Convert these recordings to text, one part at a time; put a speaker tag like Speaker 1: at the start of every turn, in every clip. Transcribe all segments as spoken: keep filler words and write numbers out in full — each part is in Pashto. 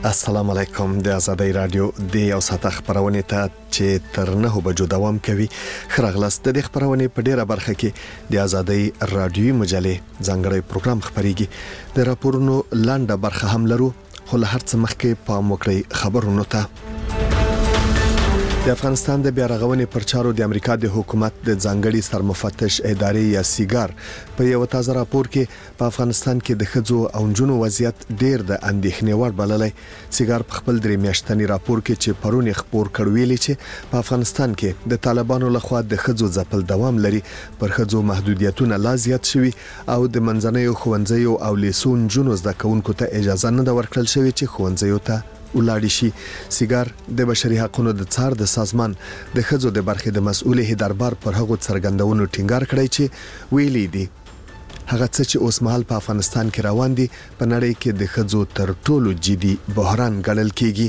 Speaker 1: السلام علیکم. د آزادۍ رادیو د یو ساعت خبرونه ته چې تر نه بجو دوام کوي خرغلاست د خبرونه په ډیره برخه کې د آزادۍ رادیو مجلې ځانګړی پروګرام خبريږي. د راپورونو لاندې برخه هم لرو، خو له هر څه مخکې په موکړی خبرونو ته. د افغانستان د بیا رغونې پر چارو د امریکا د حکومت د ځانګړي سرمفتش ادارې یا سیګار په یو تازه راپور کې په افغانستان کې د خځو او نجونو وضعیت ډیر د اندېښنې وړ بللی. سیګار په خپل درې میاشتنی راپور کې چې پرون خبر کړ ویلي چې په افغانستان کې د طالبانو لخوا د خځو ځپل دوام لري، پر خځو محدودیتونه لا زیات شوي او د منځنیو ښوونځیو او لیسون نجونو زده کوونکو ته اجازه نه ورکړل شوې چې ښوونځیو ته ولاړ شي. سیګار د بشري حقوقو د څار د سازمان د خځو د برخې د مسؤل هداربار پر هغو څرګندونو ټینګار کړی چې ویلي دي هغه څه چې اوس مهال په افغانستان کې روان دي په نړۍ کې د خځو تر ټولو جدي بحران ګڼل کیږي.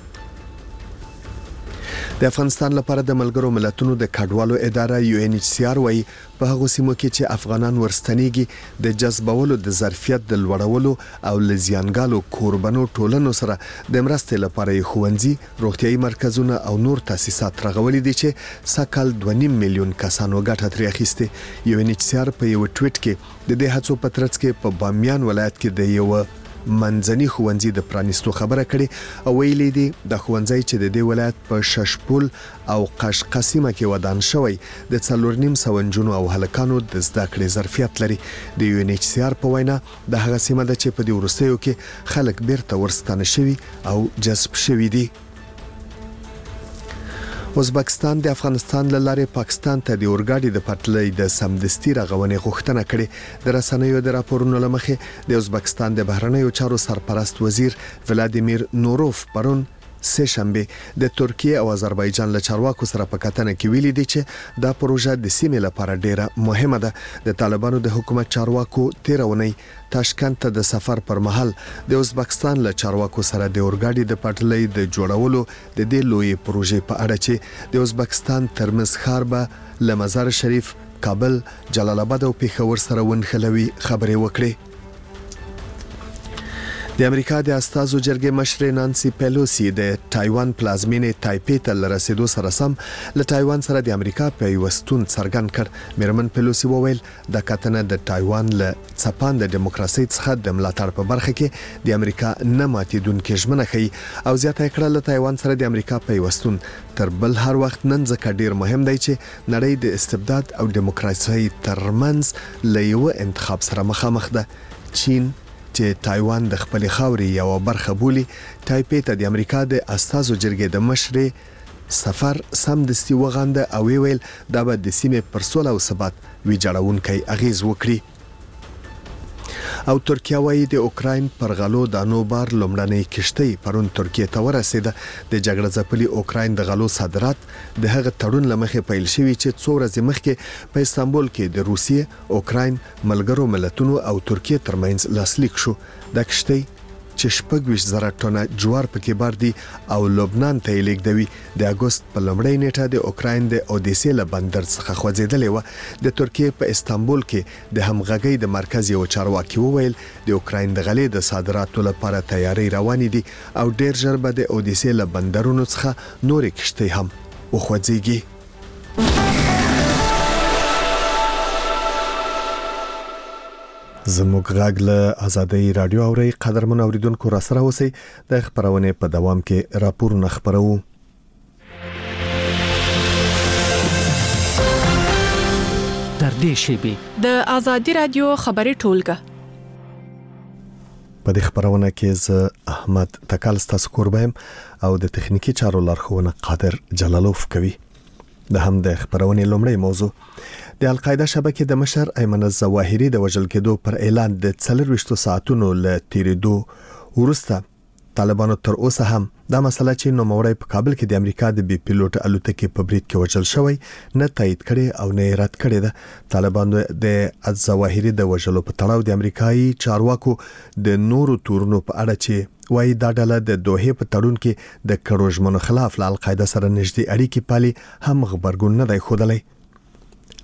Speaker 1: د افغانستان لپاره د ملګرو ملتونو د کډوالو اداره یو ان ایچ سی آر وايي په هغه سیمو کې چې افغانان ورستنیږي د جذبولو د ظرفیت د لوړولو او لزیانګالو کوربنو ټولنو سره د مرستې لپاره ښوونځي، روغتيایي مرکزونه او نور تاسیسات رغولي دي چې سکهال دوه نیم میلیون کسانو ګټه ترې اخیسته. یو ان ایچ سی آر په یو ټویټ کې د دې هڅو په ترڅ کې په بامیان ولایت کې د یو منځني ښوونځي د پرانیستو خبره کړي او ویلي دي د ښوونځي چې د دې ولایت په ششپول او قشقسیمه کې ودان شوی د څلور نیم سو نجونو او هلکانو د زده کړې ظرفیت لري. د یو ان ایچ سی آر په وینا د هغه سیمه ده چې په دې وروستیو کې خلک بیرته ورستانه شوي او جذب شوي دي. ازبکستان د افغانستان له لارې پاکستان ته د اورګاډي د پټلۍ د سمدستي رغونې غوښتنه کړې. د رسنیو د راپورونو لمخې د ازبکستان د بهرنیو چارو سرپرست وزیر ولادیمیر نوروف پرون سه شنبه د ترکیه او آذربایجان له چارواکو سره په کتنه کې ویلي دي چې دا پروژه د سیمې لپاره ډیره مهمه ده. د طالبانو د حکومت چارواکو تیرونی تاشکند ته د سفر پر مهال د ازبکستان له چارواکو سره د اورګاډي د پټلۍ د جوړولو د دې لوی پروژې په اړه چې د ازبکستان ترمز ښار به له مزار شریف، کابل، جلال آباد او پیښور سره ونښلوي خبرې وکړي. د امریکا د استازو جرګې مشر نانسي پیلوسی د تایوان پلازمینې تایپی ته لرسېدو سره سم له تایوان سره د امریکا پیوستون څرګند کړ. میرمن پیلوسی وویل د کتنه د تایوان له څپان د دیموکراسي څخه د ملاتړ په برخه کې د امریکا نه ماتېدونکې ژمنه ښيي او زیاته کړه له تایوان سره د امریکا پیوستون تر بل هر وخت نن ځکه ډیر مهم دی چې نړۍ د استبداد او دیموکراسي ترمنځ له یو انتخاب سره مخامخ ده. چین چې تایوان د خپل خاوري یو برخه بولی، تایپی ته د امریکا د استازو جرګې د مشر سفر سمدستي وغانده او ویل دا به د سیمې پر سوله او ثبات ویجاړونکي اغیز وکړي. او ترکیه وايي د اوکراین پر غلو د نوبار لومړنۍ کشتۍ پرون ترکیه ته ورسېده. د جګړه ځپلي اوکراین د غلو صادرات د هغه تړون لمخې پیل شوی چې څو ورځې مخکې په استانبول کې د روسیې، اوکراین، ملګرو ملتونو او ترکیه ترمنځ لاسلیک شو. د کشتۍ چې شپږ ویشت زره ټنه جوار پکې بار دي او لبنان ته یې لیږدوي د اګوست په لومړۍ نیټه د اوکراین د اودیسې له بندر څخه خوځېدلې وه. د ترکیه په استانبول کې د همغږۍ د مرکز یو چارواکي وویل د اوکراین د غلې د صادراتو لپاره تیاری روانې دي او ډیر ژر به د اودیسې له بندرونو څخه نورې کشتۍ هم وخوځېږي. زموږ غږ له آزادۍ رادیو اوري قدرمن اوریدونکو را سره اوسئ. د خبرونه په دوام کې راپورونه خبرو.
Speaker 2: در دې شیبه
Speaker 3: د آزادۍ رادیو خبري ټولګه
Speaker 1: په دې خبرونه کې ز احمد تکال ستاسو قربایم او د تخنیکی چارو لارښوونه قادر جلالوف کوي. د هم د خبرونه لومړی موضوع د القاعده شبکې د مشر ایمن الظواهری د وژل کېدو پر اعلان د څلور ویشتو ساعتونو له تیریدو وروسته طالبانو تر اوسه هم دا مسله چې نوموړی په کابل کې د امریکا د بي پیلوټ الوتکې په برید کې وژل شوی نه تایید کړي او نه رد کړي ده. طالبانو د الظواهری د وژلو په تړاو د امریکایي چارواکو د نورو تورونو په اړه چې وایي دا ډله د دوحې په تړون کې د کړو ژمنو خلاف له القاعده سره نږدې اړیکې پالي هم خبرګون نه دی ښودلی.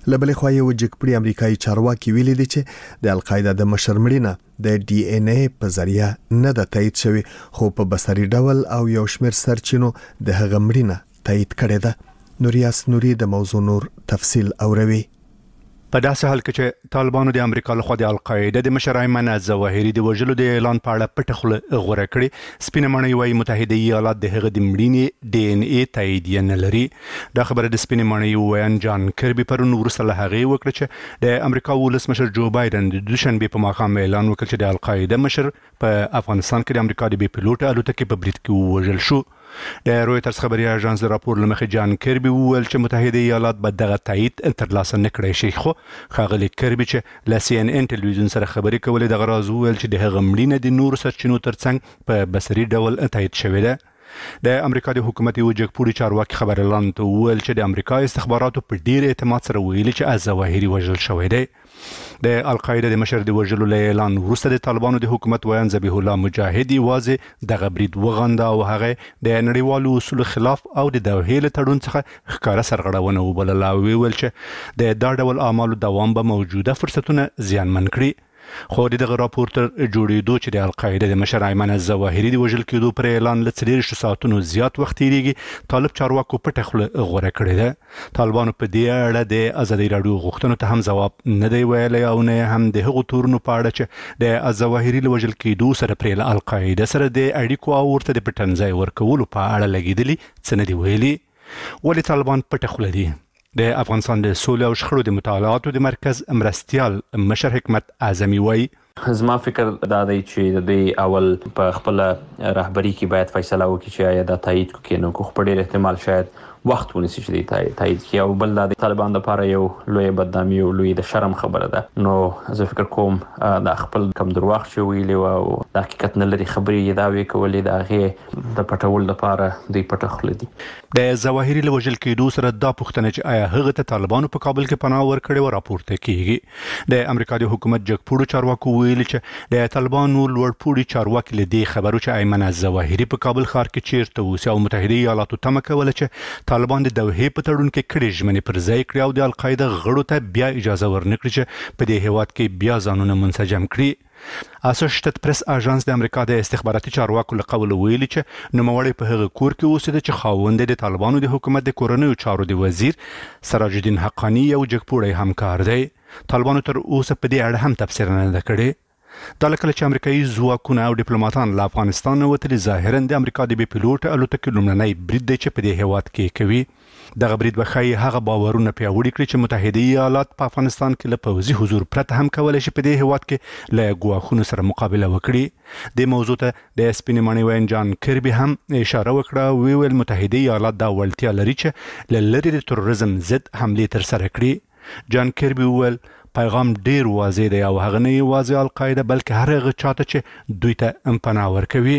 Speaker 1: لبلې خو یو جګپړي امریکایي چارواکي ویلي دي چې د القاعده د مشر مړینه د ډي ان اي په ذریعہ نه د تایید شوی، خو په بصري ډول او یو شمېر سرچینو د هغه مړینه تایید کړې ده. نوریاس نوري د موضوع نور تفصیل اوروي.
Speaker 4: په داسې حال کې چې طالبانو د امریکا لخوا د القاعده د مشر ایمن الظواهري د وژلو د اعلان په اړه پټه خوله غوره کړې، سپینه ماڼۍ وايي متحده ایالات د هغه د مړینې ډي ان اي تایید نه لري. دا خبره د سپینه ماڼۍ ویان جان کربي پرون وروسته له هغې وکړه چې د امریکا ولسمشر جو بایدن د دوشنبه په ماښام اعلان وکړ چې د القاعده مشر په افغانستان کې د امریکا د بي پیلوټ الوتکې په برید کې وژل شو. د رويټرز خبري اژانس راپور لمخې جان کربي وویل چې متحده ایالات به دغه تایید ترلاسه نه کړی شي، خو ښاغلی کربي چې ل سی ان ان ټلویزیون سره خبرې کولې دغه راز وویل چې د هغه مړینه د نورو سرچینو ترڅنګ په بصري ډول تایید شوې ده. د امریکا د حکومت یو جګپوړي چارواکي خبرلاند ته وویل چې د امریکا استخباراتو په ډیر اعتماد سره ویلي چې الظواهري وژل شوی دی. د القاعده د مشر د وژلو له اعلان وروسته د طالبانو د حکومت ویان ذبیح الله مجاهد یوازې دغه برید وغنده او هغه د نړیوالو اصولو خلاف او د دوحې له تړون څخه ښکاره سرغړونه وبلله او ویل چې د دا ډول اعمالو دوام به موجوده فرصتونه زیانمن کړي. خو دغه راپور تر جوړېدو چې د القاعده د مشر ایمن الظواهري د وژل کېدو پر اعلان له څلېرویشتو ساعتونو زیات وخت تېرېږي، طالب چارواکو پټه خوله غوره کړې ده. طالبانو په دې اړه د ازادي راډیو غوښتنو ته هم ځواب نه دی ویلی او نه هم د هغو تورونو په اړه چې د الظواهري له وژل کېدو سره پرې له القاعده سره د اړیکو او ورته د پټنځای ورکولو په اړه لګېدلي څه نه دي ویلي. ولې طالبان پټه خوله دي؟ د افغانستان د سولې او شخړو د مطالعاتو د مرکز مرستیال مشر حکمت اعظمي وایي
Speaker 5: زما فکر دا دی چې د دوی اول په خپل رهبری کې باید فیصله وکړي چې آیا دا تایید کوي نو خو په ډېر احتمال شاید وخت ونیسي چې د تایید کړي، او بل د طالبان لپاره یو لوی بدنامي او لوی د شرم خبره ده. نو زه فکر کوم د خپل کم درواغ چې ویلي او د حقیقت نه لري خبرې دا وی کولې د هغه د پټول لپاره دوی پټه خوله دي.
Speaker 4: د ظواهري له وژل کېدو سره دا پوښتنه چې آیا هغه ته طالبانو په کابل کې پناه ورکړې و راپورته کیږي. د امریکا د حکومت جګپوړو چارواکو ویلي چې د طالبانو لوړپوړي چارواکي له دې خبرو چې ایمن الظواهري په کابل ښار کې چیرته اوسي او متحده ایالاتو تمه کوله چې طالبان د دوحې په تړون کې کړي ژمنې پر ځای کړي او د القاعده غړو ته بیا اجازه ورنکړي چې په دې هیواد کې بیا ځانونه منسجم کړي. اسوشیټډ پریس اژانس د امریکا د استخباراتي چارواکو له قوله ویلي چې نوموړی په هغه کور کې اوسېده چې خاوند د طالبانو د حکومت د کورنیو چارو د وزیر سراج الدین حقانی یو جګپوړی همکار دی. طالبانو تر اوسه په دې اړه هم تفسیر نه ده کړې. دا لکه چې امریکایي ځواکونه او ډیپلوماټان له افغانستان وتلي ظاهرا د امریکا د بي پیلوټ الوتکې لومړنی برید دی چې په دې هیواد کې کوي. دغه برید به ښایي هغه باورونه پیاوړي کړي چې متحده ایالات په افغانستان کې له پوځي حضور پرته هم کولی شي په دې هیواد کې له ګواښونو سره مقابله وکړي. د موضوع ته د سپینې ماڼۍ ویان جان کربي هم اشاره وکړه، ویل متحده ایالات دا وړتیا لري چې له لرې د تروریزم ضد حملې ترسره کړي. جان کربي ویل پیغام ډیر واضح دی او هغه نه یوازې القاعده بلکې هر هغه چاته چې دوی ته پناه ورکوي.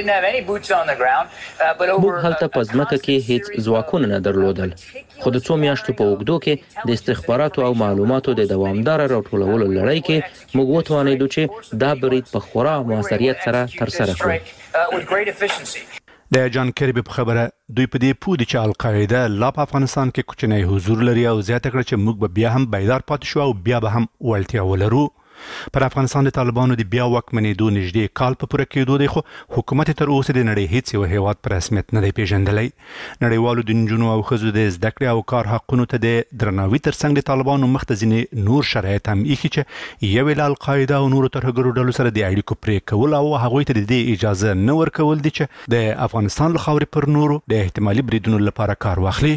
Speaker 6: موږ هلته په ځمکه کې هیڅ ځواکونه نه درلودل، خو د څو میاشتو په اوږدو کې د استخباراتو او معلوماتو د دوامداره راټولولو لړۍ کې موږ وتوانیدو چې دا برید په خورا موثریت سره ترسره کړو.
Speaker 4: د جان کربي په خبره دوی په دې پوه دي چې القاعده لا په افغانستان کې کوچنی حضور لري او زیاته کړه چې موږ به بیا هم بیدار پاتې شو او بیا به هم وړتیا ولرو. پر افغانستان د طالبانو د بیا واکمنېدو نږدې کال په پوره کېدو دی، خو حکومت تر اوسه د نړۍ هیڅ یو هیواد په رسمیت نه دی پیژندلی. نړیوالو د نجونو او ښځو د زده کړې او کار حقونو ته د درناوي ترڅنګ د طالبانو مخ ته ځینې نور شرایط هم ایښي چې یو له القاعده او نورو ترهګرو ډلو سره د اړیکو پرې کول او هغوی ته د دې اجازه نه ورکول دي چې د افغانستان له خاورې پر نورو د احتمالي بریدونو لپاره کار واخلي.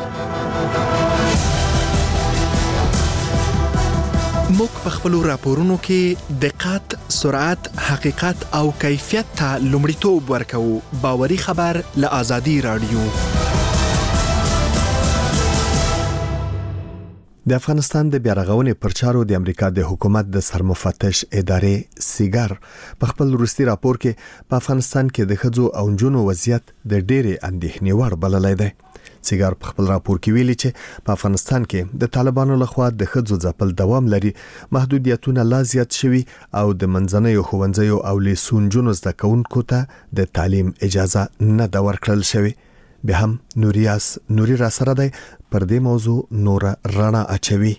Speaker 7: موږ په خپلو راپورونو کې دقت، سرعت، حقیقت او کیفیت ته لومړیتوب ورکوو. باوري خبر له آزادي راډیو.
Speaker 1: د افغانستان د بیارغونې پر چارو د امریکا د حکومت د سرمفتش ادارې سیګار په خپل وروستي راپور کې په افغانستان کې د ښځو او نجونو وضعیت د ډېرې اندېښنې وړ بللی دی. سیګار په خپل راپور کې ویلي چې په افغانستان کې د طالبانو لخوا د ښځو ځپل دوام لري، محدودیتونه لا زیات شوي او د منځنیو ښوونځیو او لیسو نجونو زده کوونکو ته د تعلیم اجازه نه ده ورکړل شوې. به هم نوریاس نوري را سره دی پر دې موضوع نور رڼا اچوي.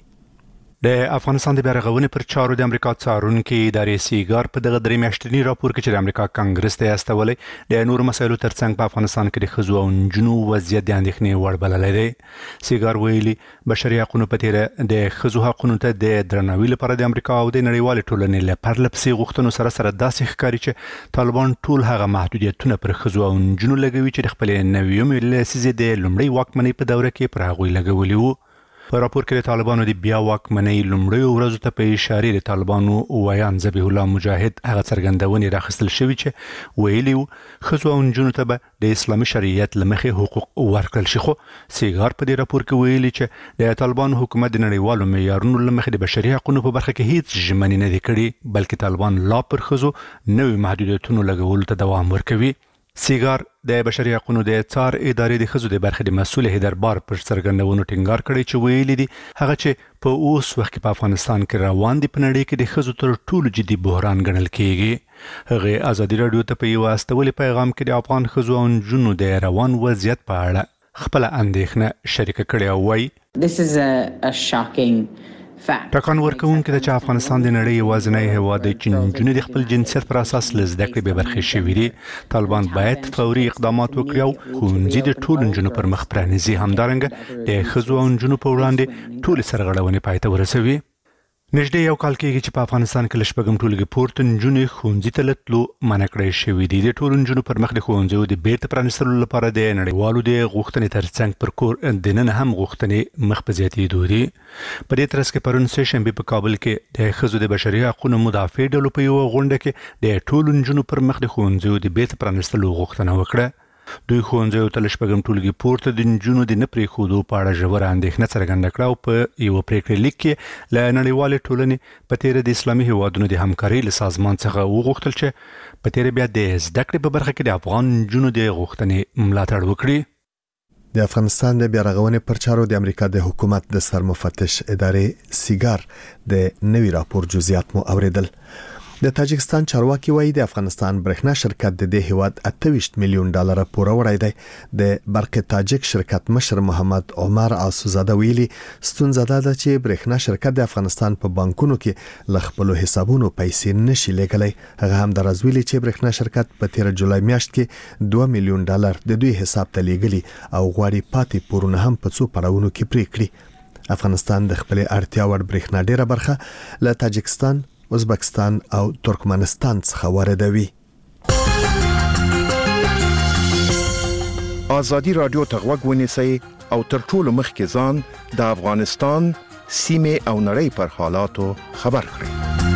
Speaker 4: د افغانستان د بیارغونې پر چارو د امریکا څارونکي ادارې سیګار په دغه درې میاشتني راپور کې چې د امریکا کانګرس ته استولې د نورو مسایلو ترڅنګ په افغانستان کې د ښځو او نجونو وضعیت د اندېښنې وړ بللی دی. سیګار ویلي بشري حقونو په تیره د ښځو حقونو ته د درناوي لپاره د امریکا او د نړیوالې ټولنې له پرله پسې غوښتنو سره سره داسې ښکاري چې طالبان ټول هغه محدودیتونه پر ښځو او نجونو لګوي چې د خپلې نویمې لسیزې د لومړۍ واکمنۍ په دوره کې پر هغوی لګولي وو. په راپور کې د طالبانو د بیا واکمنۍ لومړیو ورځو ته په اشارې د طالبانو ویان ذبیح الله مجاهد هغه څرګندونې راخیستل شوي چې ویلي وو ښځو او نجونو ته به د اسلامي شریعت له مخې حقوق ورکړل شي. خو سیګار په دې راپور کې ویلي چې د طالبانو حکومت د نړیوالو معیارونو له مخې د بشري حقونو په برخه کې هیڅ ژمنې نه دي کړې، بلکې طالبان لا پر ښځو نوي محدودیتونو لګولو ته دوام ورکوي. سیګار د بشري حقونو د څار ادارې د ښځو د برخې د مسؤل هیدربار پر څرګندونو ټینګار کړی چې ویلي دي هغه چې په اوس وخت کې په افغانستان کې روان دي په نړۍ کې د ښځو تر ټولو جدي بحران ګڼل کېږي. هغې ازادي راډیو ته په یو استولي پیغام کې د افغان ښځو او نجونو د روان وضعیت په اړه خپله اندېښنه شریکه کړې او وایي
Speaker 8: This is a, a shocking
Speaker 4: ټاکان ورکوونکې ده چې افغانستان د نړۍ یوازینی هیواد دی چې نجونې د خپل جنسیت پر اساس له زده کړې بې برخې شوي دي. طالبان باید فوري اقدامات وکړي او ښوونځي د ټولو نجونو پر مخ پرانیزي، همدارنګه د ښځو او نجونو په وړاندې ټولې سرغړونې پای ته ورسوي. نږدې یو کال کېږي چې په افغانستان کې له شپږم ټولګي پورته نجونې ښوونځي ته له تلو منع کړی شوي دي. د ټولو نجونو پر مخ د ښوونځیو د بیرته پرانیستلو لپاره د نړیوالو د غوښتنې ترڅنګ پر کور دننه هم غوښتنې مخ په زیاتېدو دي. په دې ترڅ کې پرون سه شنبې په کابل کې د ښځو د بشري حقونو مدافع ډلو په یوه غونډه کې د ټولو نجونو پر مخ د ښوونځیو د بیرته پرانیستلو غوښتنه وکړه. دوی ښوونځیو ته له شپږم ټولګي پورته د نجونو د نه پرېښودو په اړه ژوره اندېښنه څرګنده کړه او په یوه پرېکړې لیک کې له نړیوالې ټولنې په تیره د اسلامي هیوادونو د همکارۍ له سازمان څخه وغوښتل چې په تیره بیا د زده کړې په برخه کې د افغان نجونو د غوښتنې ملاتړ وکړي.
Speaker 1: د افغانستان د بیارغونې پر چارو د امریکا د حکومت د سرمفتش ادارې سیګار د نوي راپور جزئیات مو اوریدل. د تاجکستان چارواکي وایي د افغانستان برېښنا شرکت د دې هیواد اته ویشت میلیون ډالر پوره وړی دی. د برق تاجک شرکت مشر محمد عمر آسوزاده ویلي ستونزه دا ده چې برېښنا شرکت د افغانستان په بانکونو کې له خپلو حسابونو پیسې نشي لګلی. هغه هم د راز ویلي چې برېښنا شرکت په تیر جولای میاشت کې دوه میلیون ډالر د دوی حساب ته لګلی او غواړي پاتې پورونه هم په څو پړاوونو کې پرې کړي. افغانستان د خپلې اړتیا وړ برېښنا ډیره برخه له تاجکستان، ازبکستان او ترکمنستان څخه واردوي.
Speaker 9: ازادي رادیو ته غوږ ونیسئ او تر ټولو مخکې ځان د افغانستان سیمې او نړۍ پر حالاتو خبر کړئ.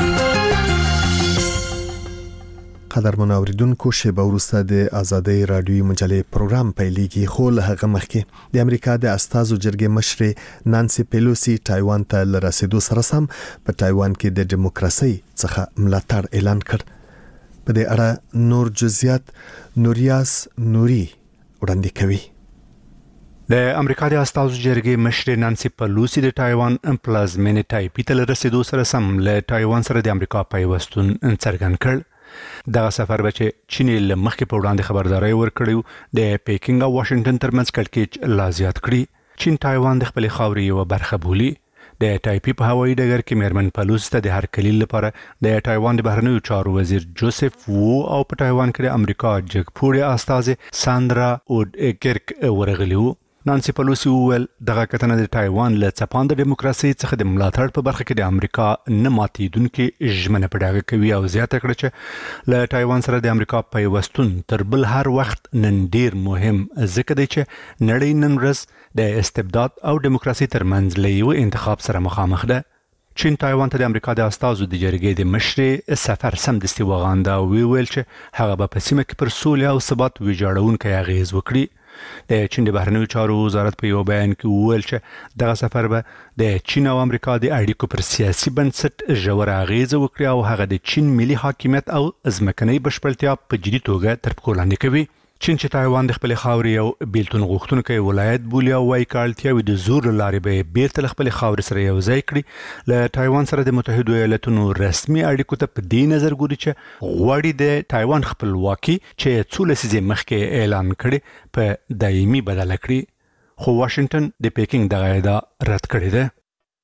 Speaker 1: قدرمن اوریدونکو، شیبه وروسته د ازادي رادیوي مجلې پروګرام پیلېږي، خو له هغه مخکې د امریکا د استازو جرګې مشرې نانسي پیلوسی تایوان ته له رسیدو سره سم په تایوان کې د دیموکراسي څخه ملاتړ اعلان کړ. په دې اړه نور جزئیات نوریاس نوري وړاندې کوي.
Speaker 4: د امریکا د استازو جرګې مشرې نانسي پیلوسی د تایوان پلازمینې تایپی ته له رسیدو سره سم له تایوان سره د امریکا پیوستون څرګند کړ. دغه سفر به چې چین له مخکې په وړاندې خبرداري ورکړی د پیکینګ او واشنگټن ترمنځ کړکېچ لا زیات کړي. چین تایوان د خپلې خاورې یوه برخه بولي. د تایپی په هوایي ډګر کې میرمن پیلوسی ته د هرکلي لپاره د تایوان د بهرنیو چارو وزیر جوزف وو او په تایوان کې د امریکا جګپوړې استازې ساندرا اودکرک ورغلي وو. نانسي پیلوسی وویل دغه کتنه د تایوان له څپاند دیموکراسي څخه د ملاتړ په برخه کې د امریکا نه ماتېدونکې ژمنه په ډاګه کوي او زیاته کړه چې له تایوان سره د امریکا پیوستون تر بل هر وخت نن ډیر مهم ځکه دی چې نړۍ نن ورځ د استبداد او دیموکراسي ترمنځ له یو انتخاب سره مخامخ ده. چین تایوان ته د امریکا د استازو د جرګې د مشرې سفر سمدستي وغانده او ویل چې هغه به په سیمه کې پر سولې او ثبات ویجاړونکی اغیز وکړي. د چین د بهرنیو چارو وزارت په یو بیان کې وویل چې دغه سفر به د چین او امریکا د اړیکو پر سیاسي بنسټ ژوره اغیزه وکړي او هغه د چین ملي حاکمیت او ځمکنۍ بشپړتیا په جدي توګه تر پښو لاندې کوي. چین چې تایوان د خپل خاورې یو بیلتون غوښتونکی ولایت بولي او وايي کاړتیاوي د زور لارې به بیرته خپل خاورې سره یو ځای کړي. له تایوان سره د متحده ایالاتونو رسمي اړیکو ته په دې نظر ګوري چې غواړي د تایوان خپلواکي چې څو لسیزې مخکې اعلان کړي په دایمي بدله کړي. خو واشنگټن د پیکینګ دغه ادعا رد کړې ده.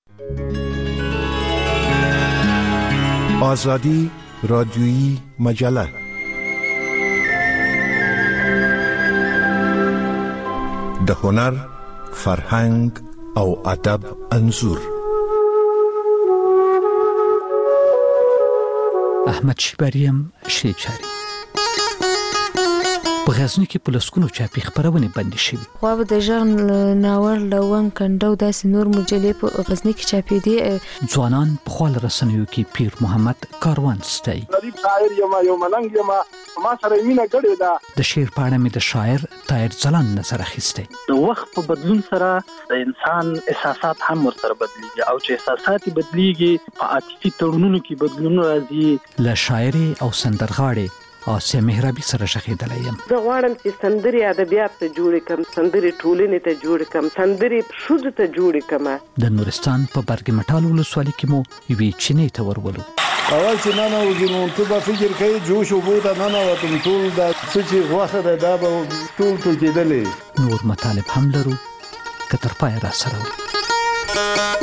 Speaker 9: آزادی رادیویی مجله د هنر، فرهنګ او ادب انځور.
Speaker 2: احمد شیباریم شیچاری په غزنی کې په لسکونو چاپی خبرونه بندي شوې.
Speaker 10: خو به د ژغ ناور لون کندو داسې نور مجلې په غزنی کې چاپی دي.
Speaker 2: ځوانان په خپل رسنیو کې پیر محمد کاروان ستای.
Speaker 11: غریب شاعر یم یو ملنګ یم ما سره مینه کړې ده.
Speaker 2: د شعر په اړه مې د شاعر طاهر ځلان نظر اخیسته.
Speaker 12: د وخت په بدلون سره د انسان احساسات هم ورسره بدلیږي او چې احساسات بدلیږي په عاطفي تړونونو کې بدلون راځي.
Speaker 2: له شاعر او سندرغاړي آسیا مهرابي سره شخیدلې یم.
Speaker 13: زه غواړم چې سندري ادبیات ته جوړ کم، سندري ټولنې ته جوړ کم، سندري شوز ته جوړ کم.
Speaker 2: د نورستان په برګ مټال ولسوالۍ کې مو یوې چینې ته ورولو.
Speaker 11: اول چې نه نو ګنون ته به فکر کوي جوش او بوته نه نه وتم ټول د څه غوخه ده دا به ټول ټول کېدلې.
Speaker 2: نور مطالب هم لرو که تر پای را سره.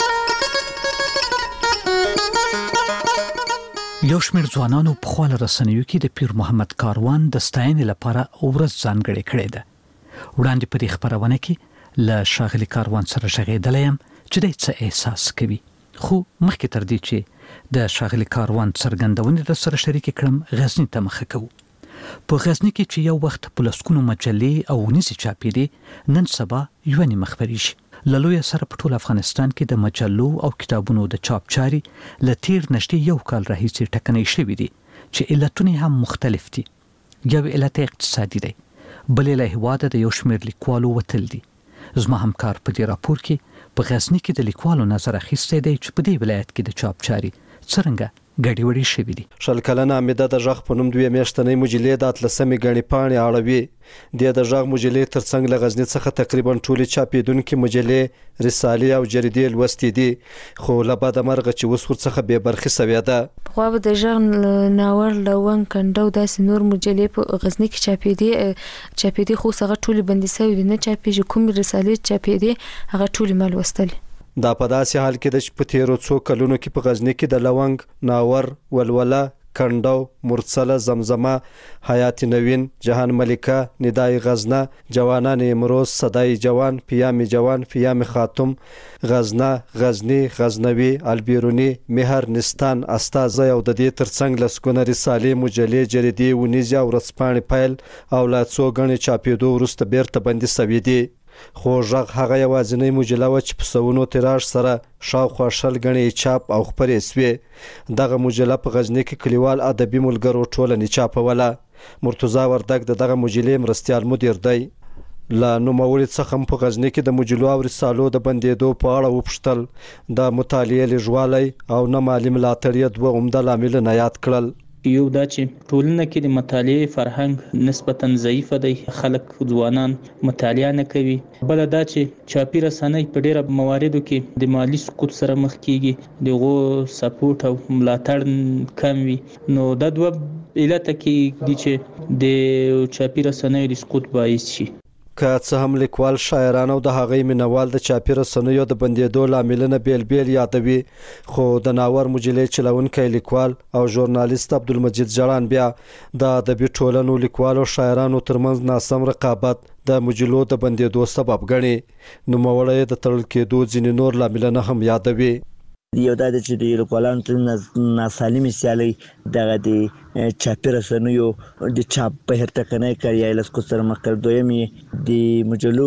Speaker 2: یو شمېر ځوانانو په خپل رسنیو کې د پیر محمد کاروان د ستاینې لپاره ورځ ځانګړې کړې ده. وړاندې په دې خبرونه کې له شاغلي کاروان سره شغېدلې یم چې د څه احساس کوي. خو مخکې تر دې چې د شاغلي کاروان څرګندونې در سره شریک کړم غزنی ته مخه کوو. په غزنی کې چې یو وخت په لسکونو مجلې او ونیسي چاپې دي، نن سبا یو نیمه خبرې شي. للوی سره په ټول افغانستان کې د مجلو او کتابونو د چاپ چاري ل تیر نشټي یو کال راهیسې ټکنۍ شوې دي چې علتونه هم مختلف دي. یو علت اقتصادي دی، بل له هواده د یو شمېر لیکوالو وتل دي. زما همکار په دې راپور کې په غزنی کې د لیکوالو نظر اخیسته دی چې په دې ولایت کې د چاپ چاري څنګه ګډي وړي شوې دي.
Speaker 14: شل کلنه امیده د ژغ په نوم دوی میاشتنۍ مجلې د اتلسمې غني پاڼې اړوي. د د ژغ مجلې ترڅنګ له غزنی څخه تقریبا ټولې چاپېدونکې مجلې، رسالې او جریدې لوستې دي، خو له بده مرغه چې اوس ورڅخه بې برخې سوې ده.
Speaker 10: خو به د ژغ ناور لون کندو داسې نور مجلې په غزنی کې چاپې دي چاپې دي خو هغه ټولې بندي سوي دي، نه چاپېږي. کوم رسالې چاپې دي هغه ټولې مال وستلې.
Speaker 14: دا په داسې حال کې د چې په تیرو څو کلونو کې په غزنی کې د لونګ، ناور، ولوله، کندو، مرڅله، زمزمه، حیات نوین، جهان ملکه، ندای غزنه، جوانان امروز، صدای جوان، پیام جوان، پیام خاتم، غزنه، غزنی، غزنوي، البیرونی، مهر، نستان، استازه او د دې ترڅنګ لسکونه رسالې، مجلې، جریدې، ونیزه او ورځپاڼې پیل او لا څو غني چاپېدو وروسته بیرته بندي سوي دي. خو ژغ هغه یوازینۍ مجله وه چې په سوونو تیراژ سره شاوخوا شل غنې چاپ او خپرې سوې. دغه مجله په غزنی کې کلیوال ادبي ملګرو ټولنې چاپوله. مرتضی وردګ د دغه مجلې مرستیال مدیر دی. له نوموړي څخه په غزنی کې د مجلو او رسالو د بندېدو په اړه وپوښتل. د مطالعې لږوالی او نه مالي ملاتړ یې دوه عمده لاملونه یاد کړل.
Speaker 12: یو دا چې ټولنه کې د مطالعې فرهنګ نسبتاً ضعیف دی، خلک ځوانان مطالعه نه کوي. بل دا چې چاپی رسنۍ په ډیره مواردو کې د مالی سقوط سره مخ کیږي، دغه سپورټ او ملاتړ کم وي. نو دا دوه علت کې دي چې د چاپی رسنۍ د سقوط باعث شي.
Speaker 14: که څه هم لیکوال، شاعران او د هغې مینوال د چاپی رسنیو د بندېدو لاملونه بیل بیل یادوي، خو د ناور مجلې چلونکی لیکوال او ژورنالیست عبدالمجید جړان بیا د ادبي ټولنو، لیکوالو، شاعرانو ترمنځ ناسم رقابت د مجلو د بندېدو سبب ګڼي. نوموړی د تړل کېدو ځینې نور لاملونه هم یادوي.
Speaker 15: یو دا چې د لیکوالانو ترمنځ ناسالمې سیالۍ دغه د چاپي رسنیو د چاپ بهر ټکنۍ کړي یا له سقوط سره مخ کړ. دویم یې د مجلو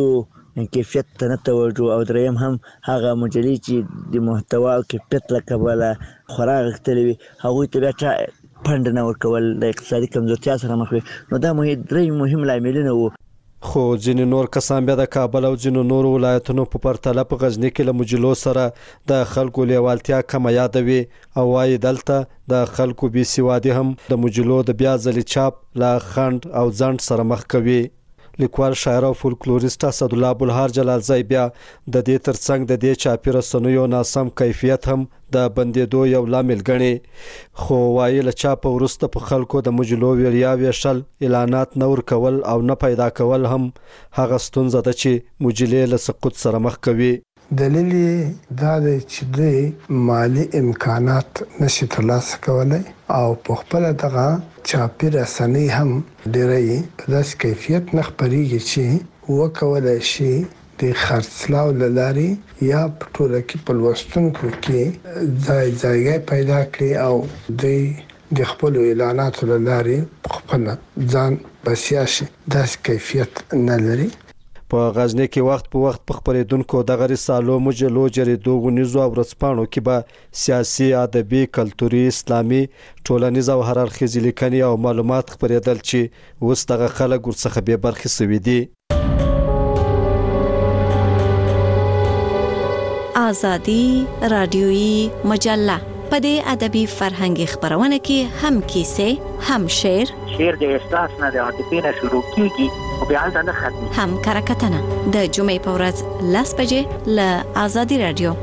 Speaker 15: کیفیت ته نه توجه او دریم هم هغه مجلې چې د محتوا او کیفیت له کبله خورا غښتلې وي هغوی ته بیا چا فنډ نه ورکول، د اقتصادي کمزورتیا سره مخ وي. نو دا درې مهم لاملونه وو.
Speaker 14: خو ځینې نور کسان بیا د کابل او ځینو نورو ولایتونو په پرتله په غزنی کې له مجلو سره د خلکو لیوالتیا کم یادوي او وايي دلته د خلکو بي سوادي هم د مجلو د بیا ځلې چاپ لا خند او ځند سره مخ کوي. لیکوال شاعر او فولکلوریست اسد الله بلهار جلالزی بیا د دې ترڅنګ د دې چاپی رسنیو ناسم کیفیت هم د بندیدو یو لامل ګڼي. خو وایي له چاپ ورسته په خلکو د مجلو ویریا ویشل اعلانات نور کول او نه پیدا کول هم هغه ستونزه ده چې مجلې له سقوط سره مخ کوي.
Speaker 16: دلیل دا دی چې د مالی امکانات نشي ترلاسه کولای او په خپل دغه چاپی رسنۍ هم ډېرې په داسې کیفیت نه خپرېږي چې وکولای شي د خرڅلاو له لارې یا په ټوله کې په لوستونکو کې ځای ځایګی پیدا کړي او دوی د خپلو اعلاناتو له لارې خپل ځان بسیا شي. داسې کیفیت نه لري.
Speaker 14: په غزنی کې وخت په وخت په خبرېدونکو دغه رسالو مجلو جریدو غونیزو او ورځپاڼو کې به سیاسي ادبي کلتوري اسلامي ټولنیز او هر اړخیزې لیکنې او معلومات خبرېدل چې اوس دغه خلک ورڅخه بې برخې سوي دي.
Speaker 17: آزادي رادیويي مجله په دې ادبي فرهنګي خبرونه کې هم کیسې هم شعر
Speaker 18: شعر د احساس نه د عاطفې نه شروع کیږي او بیا ځنه ختمي
Speaker 17: هم کرکټنه د جمعې په ورځ لاس بجې ل آزادي رادیو.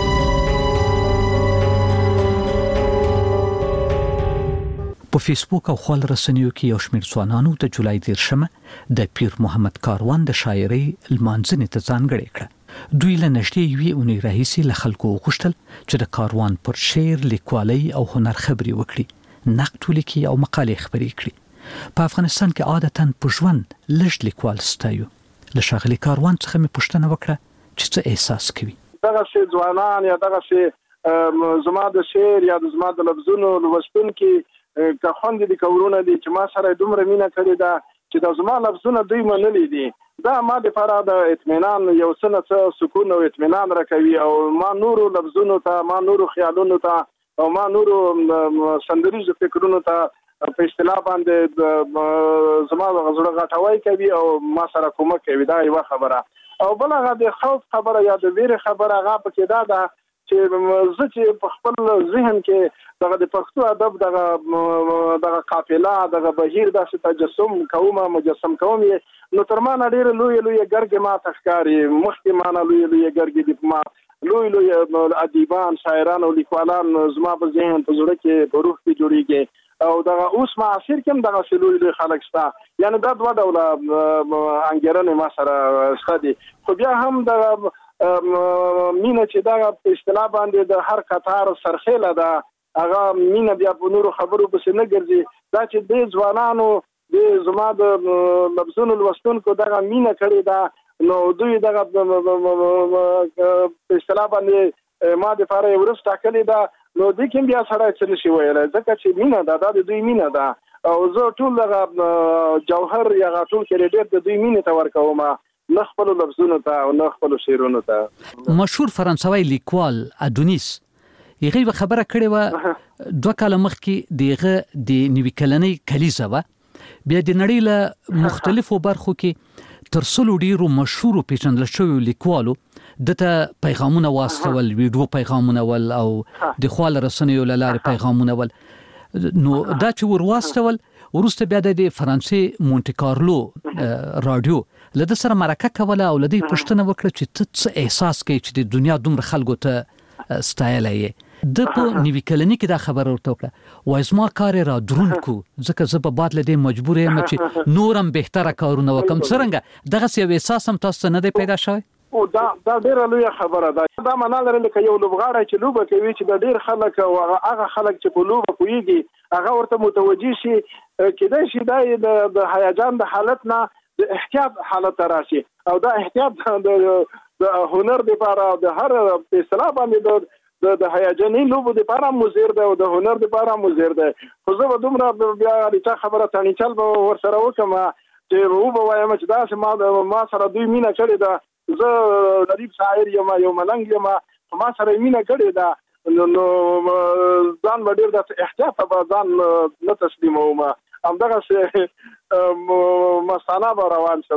Speaker 2: په فیسبوک او خپل رسنیو کې یو شمېر ځوانانو د جولای دیرشمه د پیر محمد کاروان د شاعرۍ لمانځنې ته ځانګړې کړه. دوی له نږدې یوې اونۍ راهیسې له خلکو وغوښتل چې د کاروان پر شعر، لیکوالۍ او هنر خبرې وکړي، نقد ولیکي او مقالې خبرې کړي. په افغانستان کې عادتاً په ژوند لږ لیکوال ستایو. له ښاغلي کاروان څخه مې پوښتنه وکړه چې څه احساس کوي.
Speaker 19: دغه شی ځوانان یا دغه شی زما د شعر یا زما د لفظونو لوستونکي که خوند دي کورونه دي چې ما سره دومره مینه کړې ده چې د زما لفظونه دوی منلي دي. دا ما د لپاره د اطمینان یو څه نه سکون او اطمینان راکوي او ما نورو لفظونو ته، ما نورو خیالونو ته او ما نورو سندریزو فکرونو ته په اصطلاح باندې زما د غزړه غټوي کوي او ما سره کومک کوي. دا یو خبره. او بل هغه د خوف خبره یا د ویره خبره هغه پکې دا ده چې زه چې په خپل ذهن کې دغه د پښتو ادب دغه دغه قافله دغه بهیر داسې تجسم کوم مجسم کوم نو تر ما نه ډېر لوی لوی ګرګې ما تخکاری مخکې ما نه لوی لوی ګرګې دي ما لوی لوی ادیبان شاعران او لیکوالان زما په ذهن په زړه کې په روح کې جوړیږي او دغه اوس معاصر کې دغه لوی لوی خلک شته. یعنی دا دوه ډوله انګیرنې ما سره شته دي. خو بیا هم دغه مینه چې دا په اصطلاح باندې د هر قطار سرخیله ده هغه مینه بیا په نورو خبرو پسې نه ګرځي. دا چې د ځوانانو د زما د لفظونو لوستونکو دغه مینه کړې ده نو دوی دغه په اصطلاح باندې ما د فاره ورس ټاکلې ده نو د کوم بیا سره څه نشي ویلای ځکه چې مینه ده دا د دوی مینه ده او زه ټول دغه جوهر یا ټول کریډیټ د دوی مینه ته ورکوم نه خپل لفظونو ته او نه خپل شعرونو ته.
Speaker 2: مشهور فرانسوي لیکوال ادونیس یغه خبره کړې و دوه کاله مخکې دغه د نوي کلنۍ کلیزه و بیا د نړۍ له مختلفو برخو کې تر څلو ډیرو مشهور پیژندل شوی لیکوالو دته پیغامونه واستول، ویډیو پیغامونه ول او د خپل رسنیو لاره پیغامونه ول. نو دا چې ورواستول ورسته بیا د فرانسې مونټي کارلو رادیو لده سره مرکه کوله او لدی پښتنه وکړه چې ته څه احساس کوي چې د دنیا دومره خلکو ته ستایلې. د په نیوي کلنۍ کې دا خبر ورته وکړه وای زما کار را درونکو ځکه زه په باد لدی مجبور یم چې نورم بهتره کارونه وکم. څنګه دغه سی احساس هم تاسو نه دی پیدا شوی؟
Speaker 19: او دا دا ډیره لوی خبره ده. دا معنا لري لکه یو لوبغاړی چې لوبه کوي چې د ډیر خلک او هغه خلک چې په لوبه کوي هغه ورته متوجي شي کېدای شي دا د هیجان د حالت نه د احتیاط حالت راشي او دا احتیاط د هنر لپاره د هر په اصطلاح باندې د د هیجاني لوبو لپاره مزیر ده او د هنر لپاره مزیر ده. خو زه به دومره بیا ریټه خبره تانی چل به ور سره وکم چې وو به وایم چې دا ما ما سره دوی مینه کړې ده. زه غریب شاعر یم یو ملنګ یم ما سره مینه کړې ده نو ځان به ډېر د احتیاط به ځان نه تسلیموم. همدغه مستانه به روان شم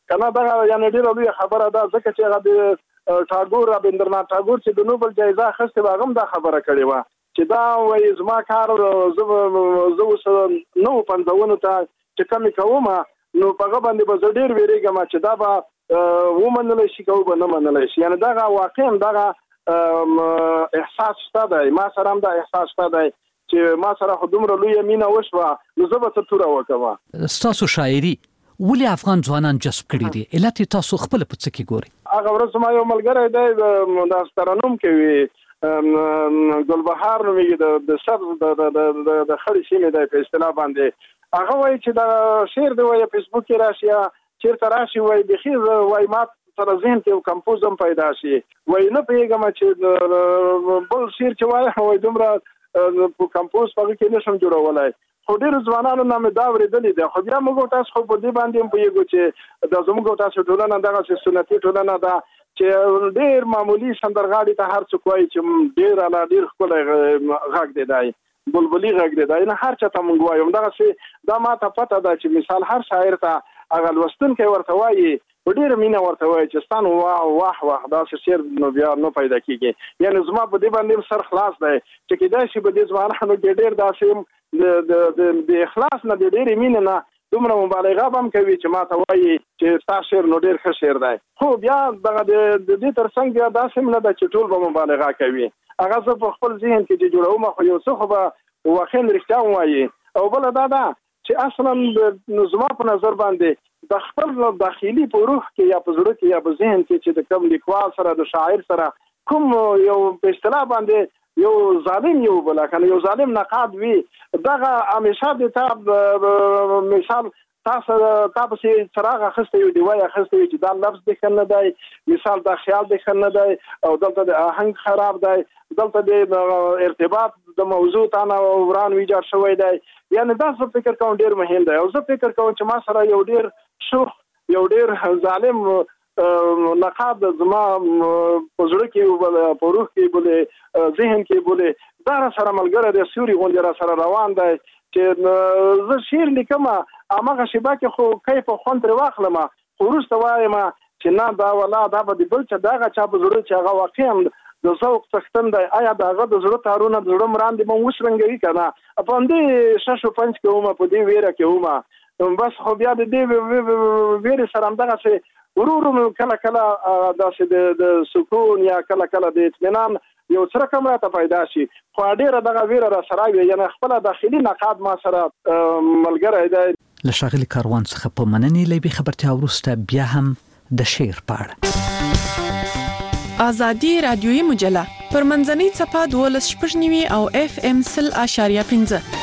Speaker 19: کنه دا یعنی ډیره لوی خبره ده ځکه چې هغه د ټاګور رابندرنات ټاګور چې د نوبل جایزه اخیستې هغه هم دا خبره کړې وه چې دا وایي زما کار زه اوس نو پنځونو ته چې کمې کوم نو په هغه باندې به زه ډېر ویرېږم چې دا به ومنلی شي که به نه منلی شي یعنې دغه واقعا دغه احساس شته دی ما سره هم دا احساس شته دی چې ما سره خو دومره لویه مینه وشوه نو زه به څه توره وکړم.
Speaker 2: ستاسو شاعري ولې افغان ځوانان جذب کړي دي؟ علت یې تاسو خپله په څه کې ګورئ؟
Speaker 19: هغه ورځ ما یو ملګری دی دا ترنم کوي ګلبهار نومیږي د سر د خړې سیمې دی په اصطلاح باندې هغه وایي چې دا شعر دی وایي فیسبوک کې راشي چېرته راشي وایي بیخي وایي ما سره ذهن کې یو کمپوز هم پیدا شي وایي نه پوهېږم چې بل شعر چې وایي وایي دومره کمپوز په هغه کې نه شم جوړولی خو ډېرو ځوانانو نه مې دا اورېدلې دی خو بیا موږ تاسو خو په دې باندې هم پوهېږو چې دا زموږ تاسو ټولنه دغسې سنتي ټولنه ده چې ډېر معمولي سندرغاړي ته هر څوک وایي چې ډېر اعلی ډېر ښکلی غږ دی دی بلبلي غږ دی دی نه هر چا ته موږ وایو همدغسې دا ما ته پته ده چې مثال هر شاعر ته هغه لوستونکی ورته وایي په ډېره مینه ورته وایي چې ستا نو واه واه واه داسې شعر نو بیا نه پیدا کېږي یعنې زما په دې باندې سر خلاص دی چې کېدای شي په دې ځوانانو کې ډېر داسې د اخلاص نه د ډېرې مینې نه دومره مبالغه به هم کوي چې ما ته وایي چې ستا شعر نو ډېر ښه شعر دی خو بیا دغه د دې تر څنګ بیا داسې هم نه ده چې ټول به مبالغه کوي هغه زه په خپل ذهن کې چې جوړوم خو یو څه خو به واقعا رښتیا هم وایي او بله دا ده چې اصلا زما په نظر باندې د خپل داخلي په روح کې یا په زړه کې یا په ذهن کې چې د کوم لیکوال سره د شاعر سره کوم یو په اصطلاح باندې یو ظالم یو بل کنه یو ظالم نقاد وي دغه همیشه د تا مثال تاسو تاسو چې څراغ اخیسته یو دی وای اخیسته چې دا لفظ د خنه دی مثال دا خیال د خنه دی او دلته د آهنګ خراب دی دلته د ارتباط د موضوع تانه وران ویجاړ شوی دی یعنی دا څه فکر کوم ډیر مهم دی او زه فکر کوم چې ما سره یو ډیر شوخ یو ډیر ظالم نقاد زما په زړه کې په روح کې بولې ذهن کې بولې دا سره ملګری د سوري غونډه را سره روان دی چې زه شعر لیکم امغه شیبه کې خو کیف خوند تر واخلم خو وروسته وایم چې نه دا ولا دا به د بل چا دغه چا په زړه چې هغه واقعا د ذوق څښتن دی آیا دغه د زړه تارونه د زړه مراندې مو وسرنګوي که نه په همدې شش و پنج کې ومه په دې ویره کې ومه بس خو بیا د دې ویرې سره همدغسې ورو ورو کله کله داسې د سکون یا کله کله د اطمینان یو څه رقم راته پیدا شي خو ډېره دغه ویره را سره وي یعنې خپله داخلي نقاد ما سره ملګری دی.
Speaker 2: له ښاغلي کاروان څخه په مننې له یوې خبرتیا وروسته بیا هم د شعر په اړه
Speaker 3: ازادي رادیوي مجله پر منځنۍ څپه دولس شپږ نوي او اف ام سل اشاریه پنځه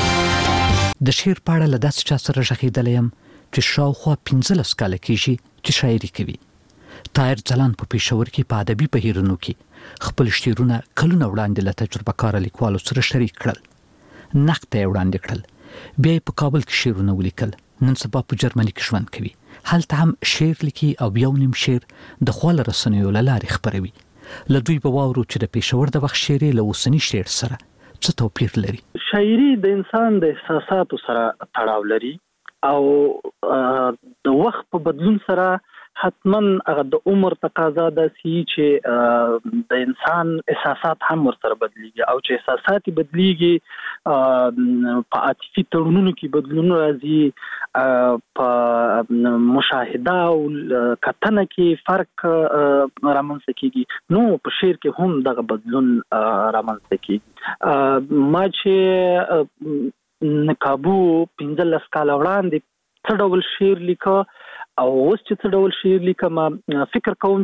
Speaker 2: د شعر په اړه له داسې چا سره غږېدلی یم چې شاوخوا پنځلس کاله کېږي چې شاعري کوي. طاهر ځلان په پېښور کې په ادبي بهیرونو کې خپل شعرونه کلونه وړاندې له تجربه کاره لیکوالو سره شریک کړل نقد ته یې وړاندې کړل بیا یې په کابل کې شعرونه ولیکل نن سبا په جرمني کې ژوند کوي هلته هم شعر لیکي او یو نیم شعر د خواله رسنیو له لارې خپروي. له دوی به واورو چې د پېښور د وخت شعر له اوسني شعر سره څه توپیر لري.
Speaker 20: شاعري د انسان د احساساتو سره تړاو لري او د وخت په بدلون سره حتما هغه د عمر تقاضا ده چې د انسان احساسات هم ورسره بدلیږي او چې احساسات بدلیږي په عاطفي تړونونو کې بدلون راځي په مشاهده او کتنه کې فرق رامنځته کیږي نو په شعر کې هم دغه بدلون رامنځته کیږي. ما چې نقابو پنځلس کاله وړاندې څه ډول شعر لیکه او اوس چې څه ډول شعر لیکم فکر کوم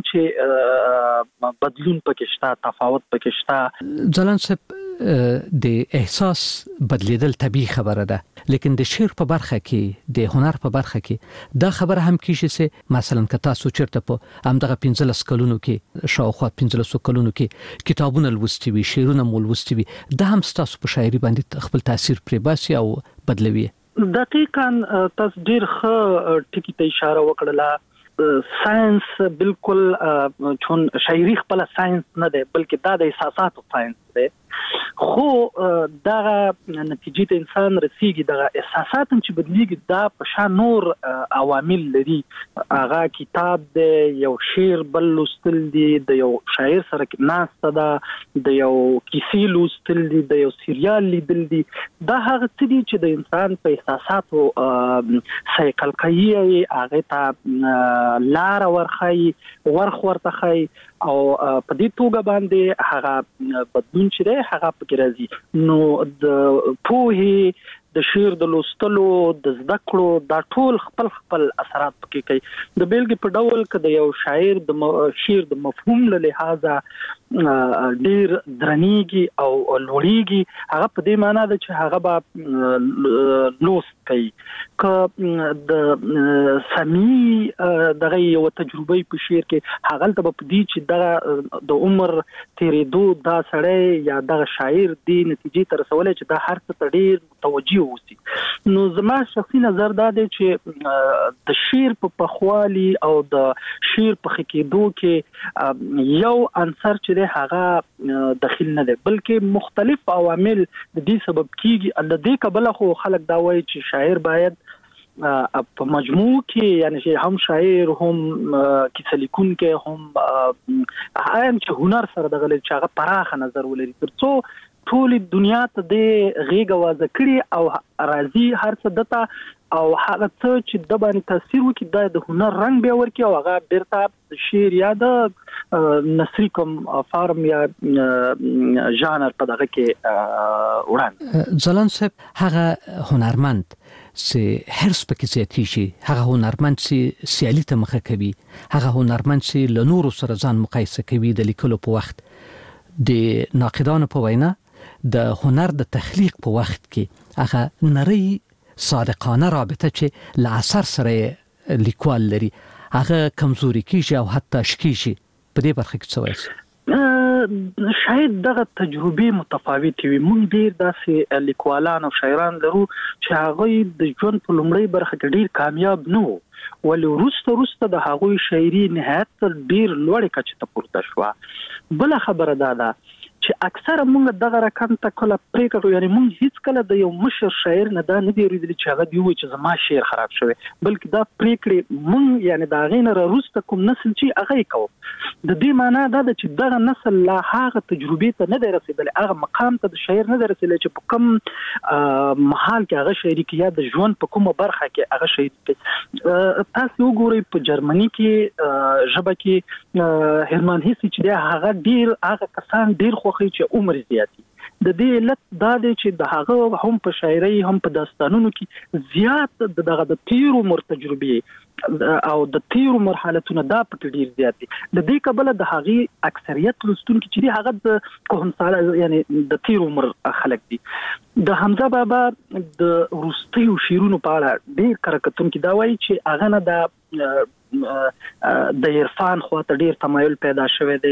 Speaker 20: چې بدلون پکې شته تفاوت پکې شته.
Speaker 2: ځلان صاحب د احساس بدلیدل طبیعي خبره ده لیکن د شعر په برخه کې د هنر په برخه کې دا خبره هم کیږي چې مثلا که تاسو چیرته په همدغه پنځلس کلونو کې شاوخوا پنځلس کلونو کې کتابونه لوستي وي شعرونه مو لوستي وي دا هم تاسو په شاعري باندې خپل تاثیر پرې باسي او بدلوي.
Speaker 20: دقیقاً تاسو ډیر ښه ټکی ته اشاره وکړه. ساينس بالکل چون شاعري خپل ساينس نه دی بلکې دا د احساساتو ساينس دی خو دا نتیجې ته انسان رسیږي د احساسات چې بدلیږي دا په شان نور عوامل لري. هغه کتاب دی، یو شعر بل لوستل دي، د یو شاعر سره ناسته ده، د یو کیسې لوستل دي، د یو سریال لیدل دي. دا هغه څه دي چې د انسان په احساساتو سایکل کوي، هغه ته لار ورخي ورخ ورته خي او په دې توګه باندې هغه بدلون چې دی هغه پکې راځي. نو د پوهې د شعر د لوستلو د زده کړو دا ټول خپل خپل اثرات پکې کوي. د بیلګې په ډول که د یو شاعر د شعر د مفهوم له لحاظه ډیر درنیږي او لوړیږي، هغه په دې معنی ده چې هغه به لوست کوي. که د سمی دغه یو تجربه په شعر کې هغه ته په دې چې دغه د عمر تیریدو دا سړی یا دغه شاعر دی نتیجې ته رسولی چې دا هر څه ته ډیر متوجه اوسي. نو زما شخصي نظر دا دی چې د شعر په پخوالي او د شعر په ښه کېدو کې یو عنصر چې دی هغه دخیل نه دی، بلکې مختلف عوامل د دې سبب کیږي. د دې کبله خو خلک دا وایي چې شاعر باید په مجموع کې یعنی چې هم شاعر هم کیسه لیکونکی هم هم چې هنر سره دغه چې هغه پراخه نظر ولري، ترڅو ټول دنیا ته د غیږ وازه کړي او راځي هر څه دته او هغه څه چې د باندې تاثیر وکړي د هنر رنګ به ورکړي او هغه بیرته د شعر یا د نثري کوم فارم یا ژانر په دغه کې وړاندې.
Speaker 2: ځلان صاحب هغه هنرمند چې هرڅ پکې زیاتیږي، هغه هنرمند چې سیالي ته مخه کوي، هغه هنرمند چې له نورو سره ځان مقایسه کوي د لیکلو په وخت، د ناقدانو په وینا د هنر د تخلیق په وخت کې هغه نری صادقانه رابطه چې له اثر سره لیکوال لري هغه کمزوري کیږي او حتی شکیږي. په دې برخه کې څه وایي؟
Speaker 20: شاید دغه تجربه متفاوتې وي. موږ ډیر داسې لیکوالان او شاعران لرو چې هغه د ژوند په لومړۍ برخه کې ډیر کامیاب نه وو، ولې وروسته وروسته د هغوی شاعري نهایت ډیر لوړې کچې ته پورته شوه. بله خبره دا ده چې اکثره موږ دغه رقم ته کله پرېکړه کوو، یعنی موږ هیڅ کله د یو مشر شاعر نه دا نه دی اورېدلی چې هغه دی ووایي چې زما شعر خراب شوی، بلکې دا پرېکړې موږ یعنی د هغې نه راوروسته کوم نسل چې هغه یې کوو. د دې معنا دا ده چې دغه نسل لا هغه تجربې ته نه دی رسېدلی، هغه مقام ته د شاعر نه دی رسېدلی چې په کوم محال کې هغه شاعري کوي یا د ژوند په کومه برخه کې هغه شاعري کوي. تاسو وګورئ په جرمني کې ژبه کې هرمان هیسي چې دی هغه ډیر هغه کسان ډیر خوښوي چې عمر زیاتی. د دې علت دا دی چې د هغه هم په شاعري هم په داستانونو کې زیات دغه د تیر عمر تجربه او د تیر مرحلتونه دا په ډیر زیات دي. د دې کبله د هغه اکثریت لستونکو چې دی هغه د کوهنساله یعنی د تیر عمر خلک دي. د حمزه بابا د روستیو شیرونو په اړه ډیر کرکټونکو دا وایي چې هغه نه د د عرفان خواته ډیر تمایل پیدا شوی دی،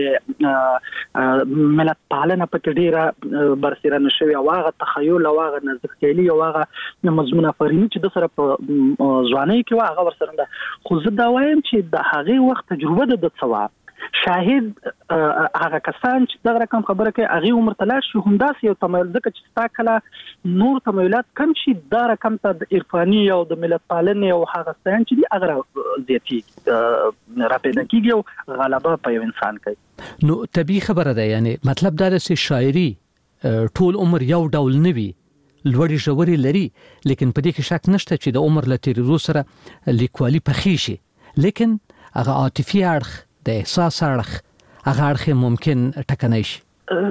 Speaker 20: ملت پالنه پکې ډیره برسیره نشوي او هغه تخیل او هغه نزدیکتیلی او هغه مضمون افرینی چې د سره په ځوانۍ کې هغه ورسره ده. خو زه دا وایم چې د هغه وخت تجربه د څه شاهد هغه کسان چې دغه رقم خبره کوي هغه عمر تلاش شو هم داسې یو تمایل ځکه چې ستا کله نور تمایلات کم شي دا رقم ته د عرفاني او د ملت پالنې او هغه ستان چې دي هغه زیاتي را پیدا کیږي او غلبه په یو انسان کوي.
Speaker 2: نو طبیعي خبره ده، یعنی مطلب دا ده چې شاعري ټول عمر یو ډول نه وي، لوړې ژورې لري، لیکن په دې کې شک نشته چې د عمر له تیریدو سره لیکوالي پخې شي، لیکن هغه عاطفي اړخ د احساس اړخ هغه اړخ ممکن ټکنی شي.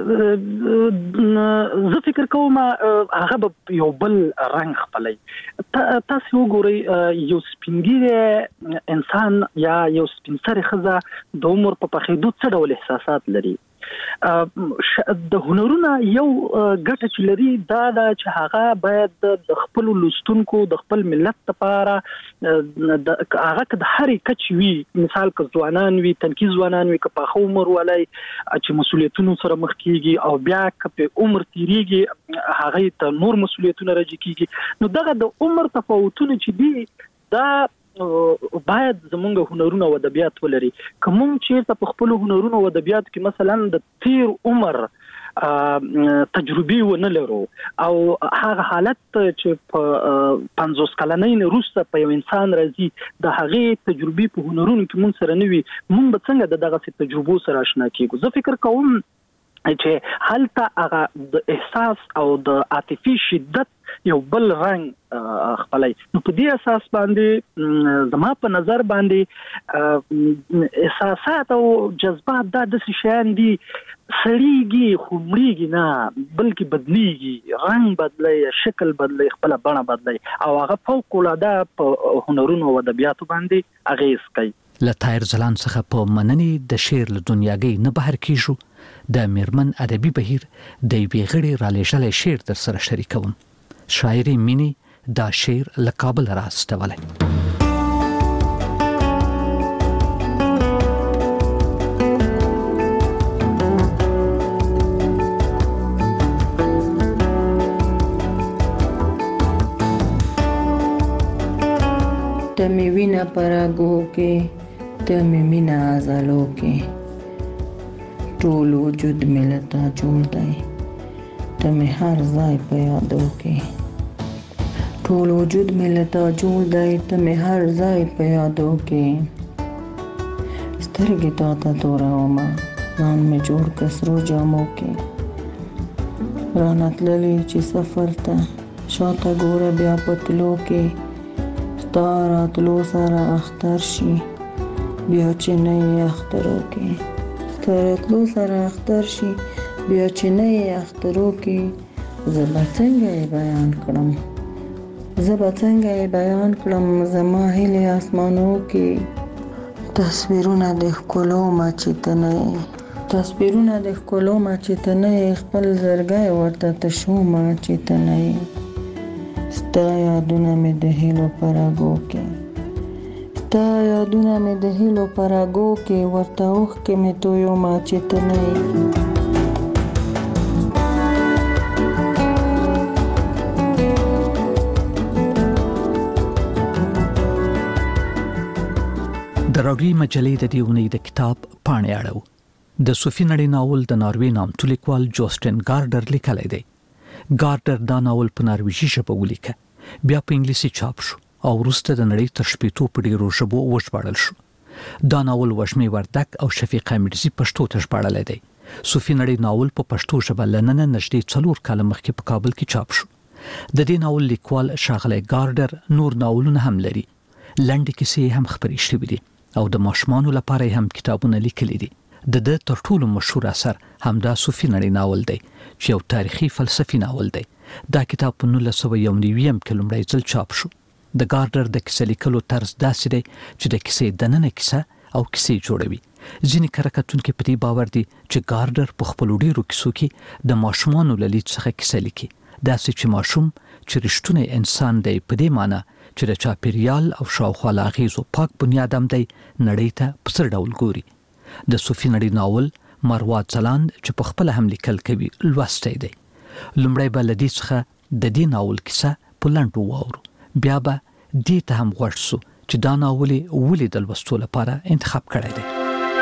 Speaker 20: زه فکر کوم هغه به یو بل رنګ خپلوي. تاسو وګورئ یو سپینګیری انسان یا یو سپین سرې ښځه د عمر په پخېدو څه ډول احساسات لري. د هنرونو یو ګټه چې لري دا دا چې هغه باید د خپل لوستونکو د خپل ملت لپاره هغه د هرې کچې وي، مثال که ځوانان وي، تنکي ځوانان وي، که پاخه عمر ولای چې مسؤلیتونو سره مخ کیږي او بیا که په عمر تیریږي هغه ته نور مسؤلیتونه راځي کیږي. نو دغه د عمر تفاوتونه چې دي دا باید زمونږ هنرونه او ادبیات ولري. که مونږ چیرته په خپل هنرونه او ادبیات کې مثلا د تیر عمر تجربي ونه لرو او هغه حالت چې په پنځوس کلنۍ نه وروسته په یو انسان راځي د هغه تجربي په هنرونو کې مونږ سره نوي مونږ به څنګه دغه تجربو سره آشنا کیږو. زه فکر کوم چې هلته هغه د احساس او د عاطفي شدت یو بل رنګ خپلای. نو په دې اساس باندې زما په نظر باندې احساسات او جذبات د داسې شیان دي سړیږي خو مړیږي نه بلکې بدلیږي، رنګ بدلی، شکل بدلی، خپل بڼه بدلی او هغه فوق العاده په هنرونو او ادبیاتو باندې اغیز کوي.
Speaker 2: له طاهر ځلاند څخه په مننې د شعر له دنیاګۍ نه بهر کیږو. د میرمن ادبي بهیر د یوې غړي را لېږلی شعر در سره شریکوم. شاعري مینی دا شعر له کابل راستولی.
Speaker 21: ته مې وینه پرګو کې، ته مې مینه ازالو کې، ټول وجود مې له تا جوړ دی، ته مې هر ځای په یادو کې، ټول وجود مې له تا جوړ دی، ته مې هر ځای په یادو کې، سترګې تا ته تورومه ځان مې جوړ کړ سرو جامو کې، رانه تللې چې سفر ته شاته ګوره بیا په تلو کې، ستا راتلو سره اختر شي بیا چې نه یې اخترو کې، ستا راتلو سره اختر شي بیا چې نه یې اخترو کې، زه به څنګه یې بیان کړم، زه به څنګه یې بیان کړم، زما هیلې اسمانو کې، تصویرونه د ښکلو ما چې ته نه یې، تصویرونه د ښکلو ما چې ته نه یې، خپل زړګی ورته تشو ما چې ته نه یې، ستا یادونه مې د هیلو په رګو کې، ستا یادونه مې د هیلو په رګو کې، ورته اوښکې مې تویو ما چې ته نه یې.
Speaker 2: د راډیوي مجلې د دې اونۍ د کتاب پاڼې اړو. د صوفي نړۍ ناول د ناروې نامتو لیکوال جوسټن ګارډر لیکلی دی. ګارډر دا ناول په نارویجي ژبه ولیکه، بیا په انګلیسي چاپ شو او وروسته د نړۍ تر شپېتو په ډېرو ژبو وژباړل شو. دا ناول وشمې وردک او شفیقه میرزي پښتو ته ژباړلی دی. صوفي نړۍ ناول په پښتو ژبه له ننه نږدې څلور کاله مخکې په کابل کې چاپ شو. د دې ناول لیکوال ښاغلی ګارډر نور ناولونه هم لري. لنډې کیسې هم خپرې شوي دي او د ماشومانو لپاره هم کتابونه لیکلي دي. د د تر ټولو مشهور اثر همدا صوفي نړۍ ناول دی چې یو تاریخي فلسفي ناول دی. دا کتاب په نولس سوه یو نوي کې لومړی ځل چاپ شو. د ګارډر د کیسې لیکلو طرز داسې دی چې د کیسې دننه کیسه او کیسې جوړوي. ځینې کره کتونکي په دې باور دي چې ګارډر په خپلو ډېرو کیسو کې د ماشومانو له لید څخه کیسه لیکي، داسې چې ماشوم چې رښتونی انسان دی په دې معنی چې د چاپیریال او شاوخوا له اغیزو پاک بنیاد هم دی نړۍ ته په څه ډول ګوري. د صوفي نړۍ ناول مروه ځلاند چې په خپله هم لیکل کوي لوستی دی. لومړی به له دې څخه د دې ناول کیسه په لنډو واورو، بیا به دې ته هم غوږ سو چې دا ناول یې ولې د لوستو لپاره انتخاب کړی دی.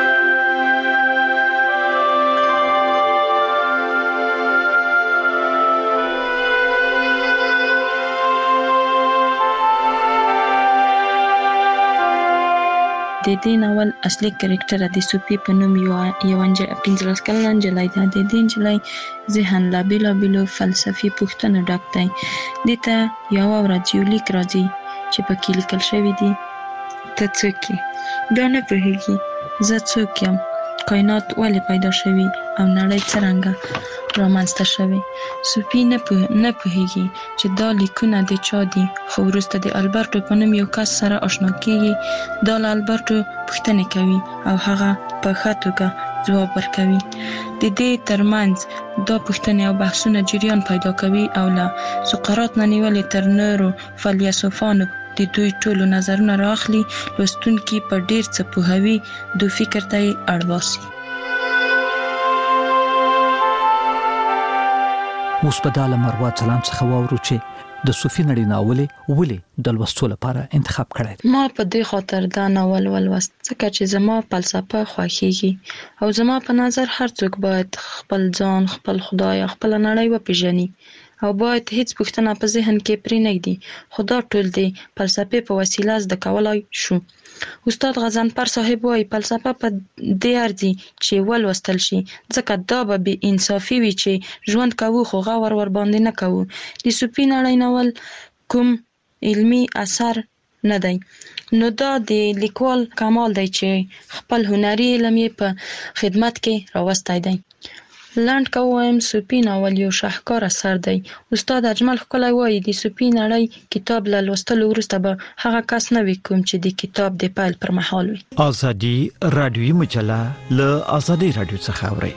Speaker 22: د دې ناول اصلي کرکټر د صوفي په نوم یو یو پنځلس کلنه نجلۍ ده. د دې نجلۍ ذهن له بېلابېلو فلسفي پوښتنو ډک دی. دې ته یوه ورځ یو لیک راځي چې پکې لیکل شوي دي: ته څوک یې؟ بیا نه پوهېږي زه څوک یم، کائنات ولې پیدا شوي او نړۍ څرنګه رامنځته شوې. صوفي نه پوهېږي چې دا لیکونه د چا دي، خو وروسته د البرټو په نوم یو کس سره آشنا کېږي. دا له البرټو پوښتنې کوي او هغه په ښه توګه ځواب ورکوي. د دې ترمنځ دا پوښتنې او بحثونه جریان پیدا کوي او له سقراط نه نیولې تر نورو فیلسوفانو د دوی ټولو نظرونه راخلي. لوستونکي په ډېر څه پوهوي، دوی فکر ته یې اړ باسي.
Speaker 2: اوس به دا له مروه ځلاند څخه واورو چې د صوفي نړۍ ناول ولې د لوستلو لپاره انتخاب کړی؟
Speaker 22: ما په دې خاطر دا ناول ولوست ځکه چې زما فلسفه خوښیږي او زما په نظر هر څوک باید خپل ځان، خپل خدای، خپل نړۍ وپیژني او باید هیڅ پوښتنه په ذهن کې پرې نه ږدي. خو دا ټول د فلسفې په وسیله زده کولای شو. استاد غضنفر صاحب وايي فلسفه په دې ارزي چې ولوستل شي ځکه دا به بې انصافي وي چې ژوند کوو خو غور ور باندې نه کوو. د صوفي نړۍ ناول کوم علمي اثر نه دی، نو دا د لیکوال کمال دی چې خپل هنري علم یې په خدمت کې راوستی دی. لاند کوم صوفي ناول یو شاهکار اثر دی. استاد اجمل ښکلی وایي د صوفي نړۍ کتاب له لوستلو وروسته به هغه کس نه وي کوم چې د کتاب د پیل پر مهال وي.
Speaker 5: ازادي رادیوي مجله له ازادي رادیو څخه اوري.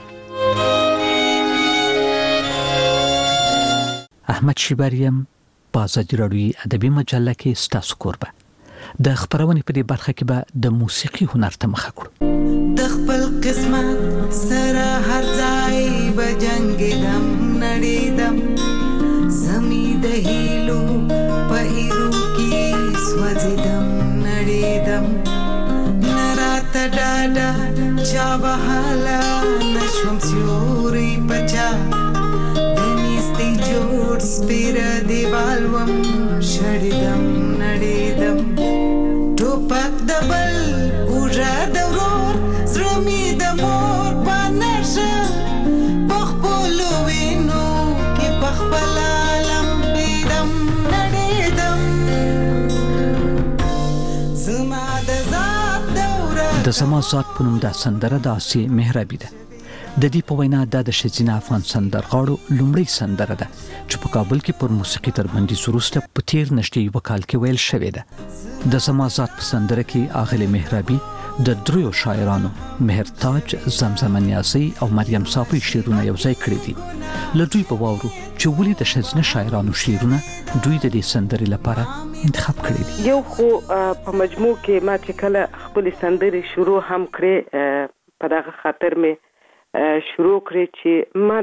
Speaker 2: احمد شیبریم په ازادي رادیوي ادبي مجله کې ستاسو کوربه. د خبرونې په دې برخه کې به د موسیقي هنر ته مخه کړو.
Speaker 6: د خپل قسمت سره هر ځای به جنګېدم نړېدم زمي د هیلو په هیرو کې سوځېدم نړېدم نه راته ډاډه چا وهله نشوم سیوري په چا د نیستۍ جوړ سپېره دیوال وم شړېدم نړېدم ټوپک د بل کوژه د ورور زړه مې د مور په نشه په خپلو وینو کې په خپله لمبېدم نړېدم زما د ذات دوره
Speaker 2: د زما ذات په نوم دا سندره د آسیې مهرابي ده. د دې په وینا دا د ښځینه افغان سندرغاړو لومړی سندره ده چې په کابل کې پر موسیقي تر بندیز وروسته په تیر نږدې یوه کال کې ویل شوې ده. د زما ذات په سندره کې آغلې مهرابي د دریو شاعرانو مهرتاج، زمزمه نیازی او مریم صافی شعرونه یو ځای کړي دي. له دوی به واورو چې ولې د ښځینه شاعرانو شعرونه دوی د دې سندرې لپاره انتخاب کړي دي.
Speaker 13: یو خو په مجموع کې ما چې کله خپلې سندرې شروع هم کړې په دغه خاطر مې شروع کړې چې ما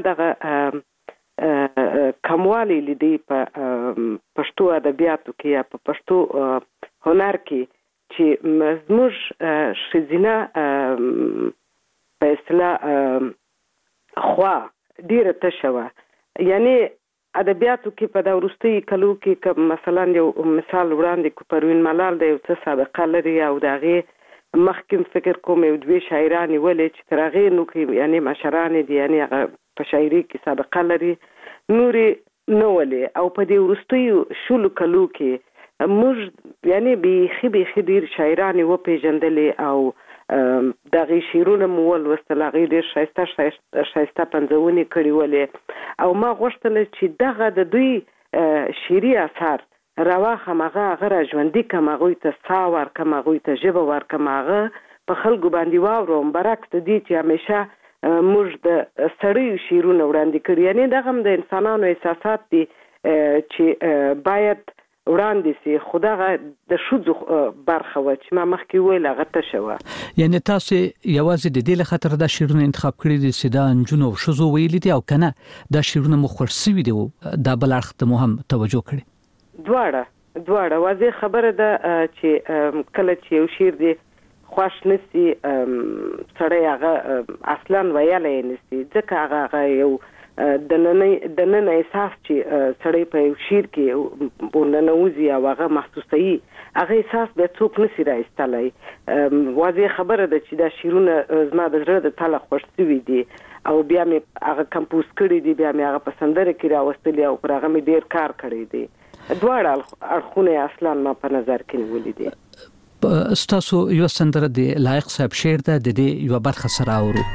Speaker 13: دغه کموالی لیدي په پښتو ادبیاتو کې یا په پښتو هنر کې چې زموږ ښځینه په اصطلاح خوا ډېره تشه وه. یعنې ادبیاتو کې په دا وروستیو کلو کې که مثلا یو مثال وړاندې کړو پروین ملال د یو څه سابقه لري او د هغې مخکې فکر کوم یو دوې شاعرانې ولې چې تر هغې نو کې یعنې مشرانې دي یعنې هغه په شاعري کې سابقه لري نورې نه ولې او په دې وروستیو شلو کلو کې موږ یعنې بیخي بیخي ډېر شاعرانې وپېژندلې او د هغې شعرونه مو ولوستل، هغې ډېر ښایسته ښایسته پنځونې کړې ولې او ما غوښتله چې دغه د دوی شعري اثار راواخم، هغه هغه را ژوندي کړم، هغوی ته ساه ورکړم، هغوی ته ژبه ورکړم، هغه په خلکو باندې واوروم، برعکس د دې چې همیشه موږ د سړیو شعرونه وړاندې کړي. یعنې دغه هم د انسانانو احساسات دي چې باید وړاندې سي، خو دغه د ښځو برخه وه چې ما مخکې وویل هغه تشه وه.
Speaker 2: یعنې تاسې یوازې د دې له خاطر دا شعرونه انتخاب کړي دي چې دا نجونو او ښځو ویلي دي او که نه دا شعرونه مو خوښ سوي دي او دا بل اړخ ته مو هم توجه کړې؟
Speaker 13: دواړه دواړه واضح خبره ده چې کله چې یو شعر دی خوښ نه سي سړی هغه اصلا ویلی یې نه سي ځکه هغه هغه یو د نن احساس چې سړی په یو شعر کې ورننوځي او هغه محسوسوي هغه احساس بیا څوک نسي رایستلی. واضح خبره ده چې دا شعرونه زما د زړه د تله خوښ سوي دي او بیا مې هغه کمپوز کړي دي، بیا مې هغه په سندره کې راوستلي او پر هغه مې ډېر کار کړی دی. دواړه اړخونه اصلا ما په نظر کې نیولي دي.
Speaker 2: ستاسو یو سندره د لایق صاحب شعر ده، د دې یوه برخه سره اورو.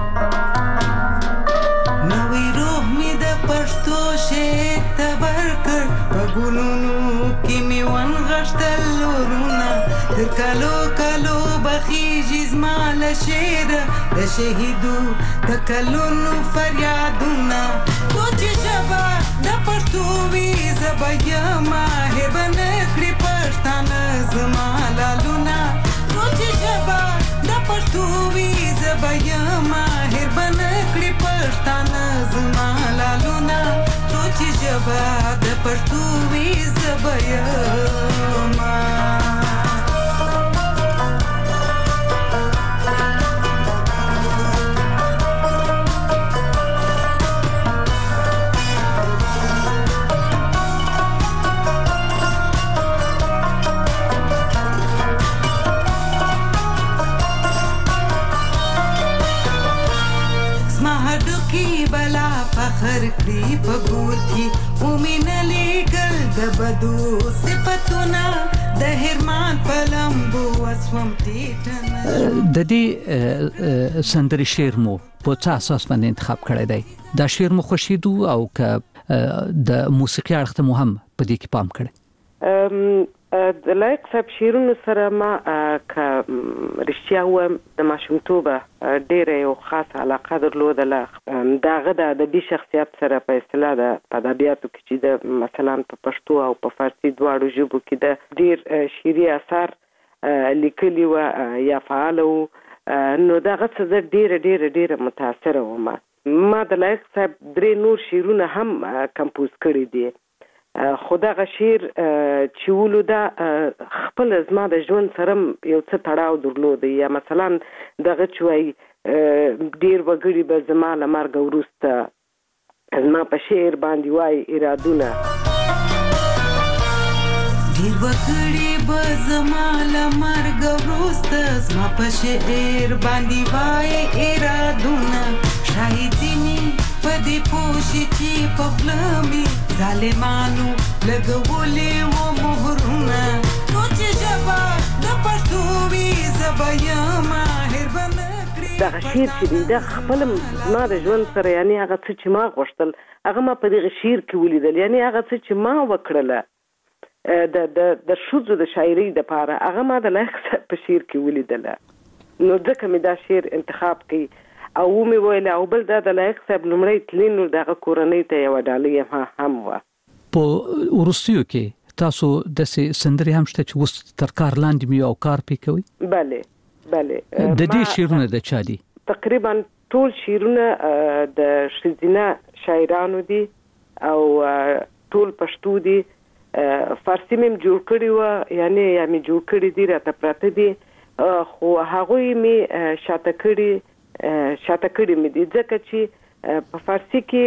Speaker 6: نوی روح می د پښتو شعر ته ورکړ په ګلونو کې مې ونغښتل لورونه تر کالو کالو بخیږي زما له شعره د شهیدو د کلونو فریادونه خو چې ژبه د پښتو وي زه به یمه هېر به نه کړي پښتانه زما لالونه خو چې ژبه د پښتو وي زه به یمه هېر به نه کړي پښتانه زما لالونه څو چې ژبه د پښتو وي زبېما فخر کړی په ګور کې ومنلې ګل د بدو صفاتونه د هرمان پلمبو وسوم ټیټنه
Speaker 2: د دې سندري شعر مو په څه اساس باندې انتخاب کړی دی دا شعر مو خوښیدو او ک د موسیقي اړخ ته مو هم په دې کې پام کړی
Speaker 13: د لایق صاحب شیرونو سره ما ک رښتیا و د ماشومتوبه ډېره یو خاصه علاقه درلودله داغه د ادبي شخصیت سره په اصطلاح د ادبیاتو کې چې د مثلا په پښتو او په فارسي دواړو ژبو کې د ډېر شعري اثار لیکلي و یا فعال و نو دغه څه زه ډېره ډېره ډېره متاثره وم ما د لایق صاحب درې نور شعرونه هم کمپوز کړي دي خدغه شعر چې ولودا خپل زما د ژوند سره یو څه تړاو درلود یا مثلا دغه چوي ډیر وګړي به زما له مرګ وروسته زما په شعر باندې وای ارادونه
Speaker 6: ډیر وګړي به زما له مرګ وروسته زما په شعر باندې وای ارادونه شاهدینی په دې پوښي چې په فلمي ظالمانو لګولې و مهرونه نو چې ژبه د پښتو وي زبېما هربنه کړی
Speaker 13: دا شعر چې د خپل ما د ژوند سره یعنی هغه څه چې ما غوښتل هغه ما په دې شعر کې ولیدل یعنی هغه څه چې ما وکړله د د د شوزو د شاعري د پاره هغه ما د لایق په شعر کې ولیدل نو ځکه مې دا شعر انتخاب کړي او مې ویل او بل دا د لایق صاحب لمړی تلینو دغه کورنۍ ته یو ډالۍ هم و
Speaker 2: په ورستیو کې تاسو د سندري هم شته چې وست تر کار لاندې مې او کار پې کوي
Speaker 13: bale bale
Speaker 2: د دې شعرونه د چا دي
Speaker 13: تقریبا ټول شعرونه د شزینه شاعرانو دي او ټول پښتو دي فارسی مې جوړ کړی و یعنی یا مې جوړ کړی دي راته پراته دي خو هغه مې شاته کړی شاته کړی مې دي ځکه چې په فارسی کې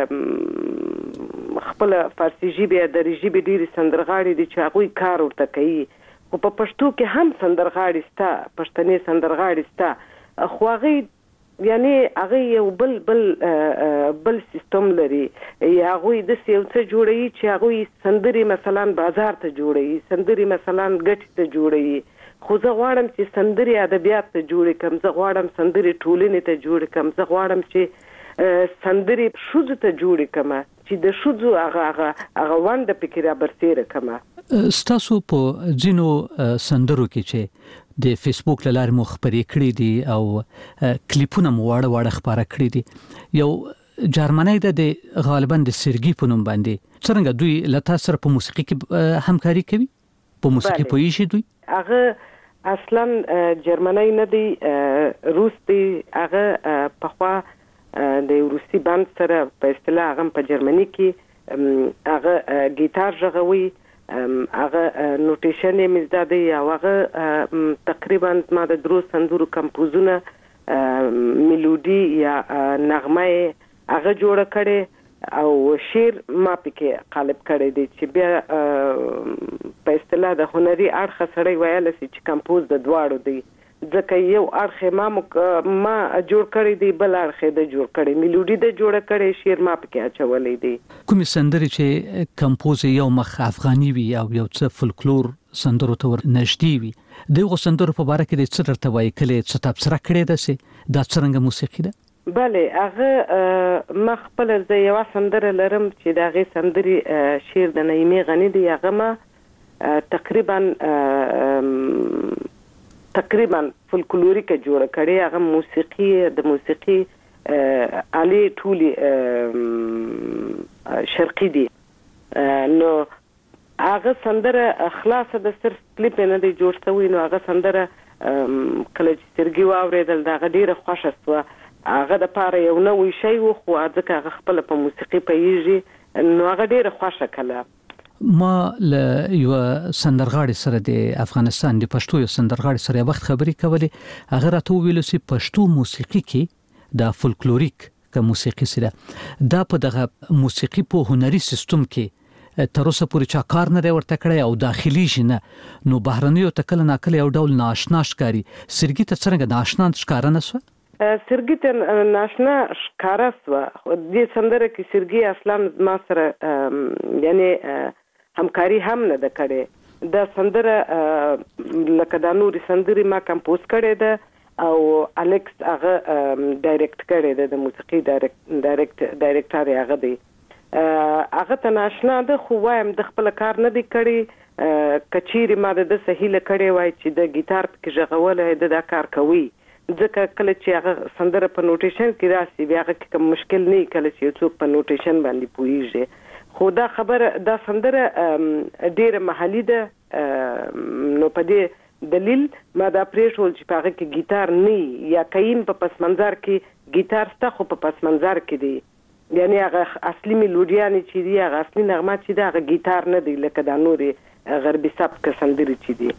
Speaker 13: خپل فارسی ژبه د ژبې ډېری سندرغاړي دي چې هغه کار ورته کوي خو په پښتو کې هم سندرغاړي ستا پښتني سندرغاړي ستا خو هغه یعنی هغه یو بل بل بل سیستم لري یا هغه د یو څه جوړي چې هغه سندري مثلا بازار ته جوړي سندري مثلا ګټ ته جوړي خو زه غواړم چې سندري ادبیات ته جوړ کم زه غواړم سندري ټولنې ته جوړ کم زه غواړم چې سندري شوزو ته جوړ کم چې د شوزو هغه هغه هغه وند فکر برسيره کم
Speaker 2: ستاسو په جنو سندرو کې چې د فیسبوک لاره مخ پرې کړې دي او کلیپونه مو واړه واړه خبره کړې دي یو جرمنی د غالبا د سرګي په نوم باندې څنګه دوی لته سره په موسیقي کې همکاري کوي په موسیقي پوي شي دوی
Speaker 13: هغه اصلا جرمنی نه دی روس دی هغه په خوا د روسي باند سره په اصطلاح هغه په جرمني کې هغه ګیتار ژغوي هغه نوټیشن یې مزدادي او هغه تقریبا ما د درو سندرو کمپوزونه میلودي یا نغمه هغه جوړ کړي او شعر ما پکې قالب کړی دی چې بیا په اصطلاح د هنري اړخ سره ویل چې کمپوز د دواړو دی ځکه یو اړخ ما ما جوړ کړی دی بل اړخ د جوړ کړی میلودي د جوړ کړی شعر ما پکې اچولې دی
Speaker 2: کوم سندري چې کمپوز یو مخ افغاني وي او یو څه فولکلور سندرو ته ورنږدې وي دغه سندرو په اړه کې د څه درته وایي کله څه تبصره کړې ده سي دا څنګه موسیقي ده
Speaker 13: بله هغه ما خپل زه یو سندره لرم چې دا غي سندري شعر د نایمه غنی دی هغه ما تقریبا تقریبا فولکلوریک جوړ کړي هغه موسیقي د موسیقي علي ټولي شرقي دي نو هغه سندره خلاصه د صرف کلیپ نه دی جوړ شوی نو هغه سندره کله چې سرګي واوریدل دا ډیره خوښه شوه هغه د پاره یو نوې شی و خو ځکه هغه خپل په موسیقي پیږي نو هغه ډیره خوښه کله.
Speaker 2: ما له یو سندرغاړي سره د افغانستان د پښتو یو سندرغاړي سره وخت خبرې کولې. هغه راته ویل چې پښتو موسیقي کې د فولکلوریک که موسیقي سره دا په دغه موسیقي په هنري سیستم کې تر اوسه پورې چا کار نه ورته کړی او داخلي شنه نو بهرنیو تکل ناکل یو ډول ناشنا ښکاری. سرګي ته څنګه ناشنا ښکار نه سو؟
Speaker 13: سرګي ته ناشنا ښکارا سو. د سندره کې سرګي اصلا ما سره یعنی همکاري هم نه د کړې. د سندره لکه د نوري سندري ما کمپوز کړې ده او الکس هغه ډایرکټ کړې ده. د موسیقي ډایرکټ ډایرکټ ډایرکټر هغه دی. هغه ته ناشنا ده خو وایم د خپل کار نه دی کړی. کچيري ما د سهيله کړې وای چې د ګیټار په ژغولې د دا کار کوي. ځکه کله چې هغه سندره په نوټیشن کې راسي بیا هغه کوم مشکل نه کله چې څوک په نوټیشن باندې پوهیږي. خو دا خبره دا سندره ډیره محلي ده. نو په دې دلیل ما دا پریښول چې په هغه کې ګیټار نه یا کاین په پس منظر کې ګیټار ستا خو په پس منظر کې دی. یعنی هغه اصلي میلودیانې چې دی هغه اصلي نغمه چې دی هغه ګیټار نه دی لکه دا نورې غربي سبک سندرې چې دی.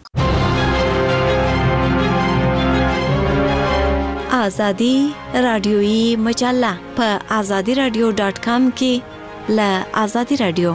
Speaker 17: آزادی رادیویی مجله په آزادی رادیو ډاټ کام کې ل آزادی رادیو.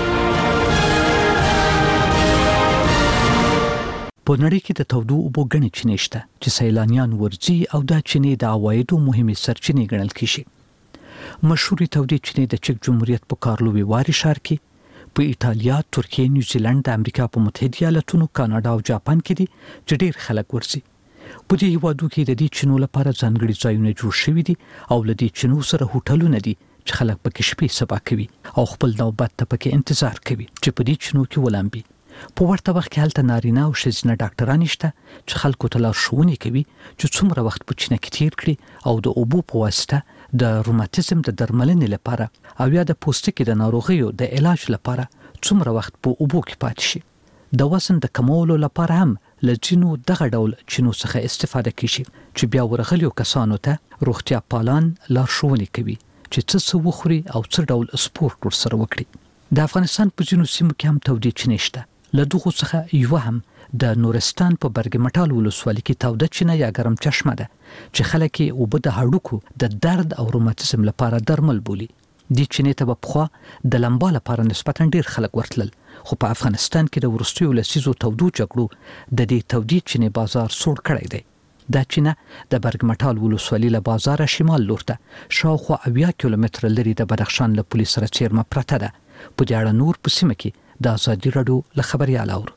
Speaker 2: په نړۍ کې د تودو اوبو غني چینه شته چې سیلانیان ورځي او دا چینه د عوایدو مهمه سرچینه ګڼل کیږي. مشهوري تودې چینه د چک جمهوریت په کارلوي واري ښار کې په ایتالیا، ترکیه، نیوزیلند، د امریکا په متحده ایالاتونو، کاناډا او جاپان کې دي چې ډېر خلک ورځي. په دې هیوادو کې د دې چینو لپاره ځانګړي ځایونه جوړ شوي دي او له دې چینو سره هوټلونه دي چې خلک پکې شپې سبا کوي او خپل نوبت ته پکې انتظار کوي چې په دې چینو کې ولامبي. په ورته وخت کې هلته نارینه او ښځینه ډاکټران شته چې خلکو ته لارښوونې کوي چې څومره وخت په چینه کې تیر کړي او د اوبو په واسطه د روماتیزم د درملنې لپاره او یا د پوستکي د ناروغیو د علاج لپاره څومره وخت په اوبو کې پاتې شي. د وزن د کمولو لپاره هم لجنو دغه ډول چینو څخه استفاده کیږي چې بیا ورغلیو کسانو ته روغتیا پالان لارښوونې کوي چې څه څه وخوري او څه ډول سپورت ورسره وکړي. د افغانستان په ځینو سیمو کې هم تودې چینې شته. له دغو څخه یو هم د نورستان په برګ مټال ولسوالۍ کې توده چینه یا ګرم چشمه ده چې خلک یې اوبه د هډوکو د درد او روماتیزم لپاره درمل بولي. دې چینې ته به پخوا د لمبا لپاره نسبتا ډیر خلک ورتلل خو په افغانستان کې د وروستیو لسیزو تودو جګړو د دې تودې چینې بازار سوړ کړی دی. دا چینه د برګ مټال ولسوالۍ له بازار شمال لور ته شاوخوا اویا کیلومتره لري د بدخشان له پولیس سره چیرمه پرته ده. په دې اړه نور په سیمه کې د آزادي رادیو له خبريال اور.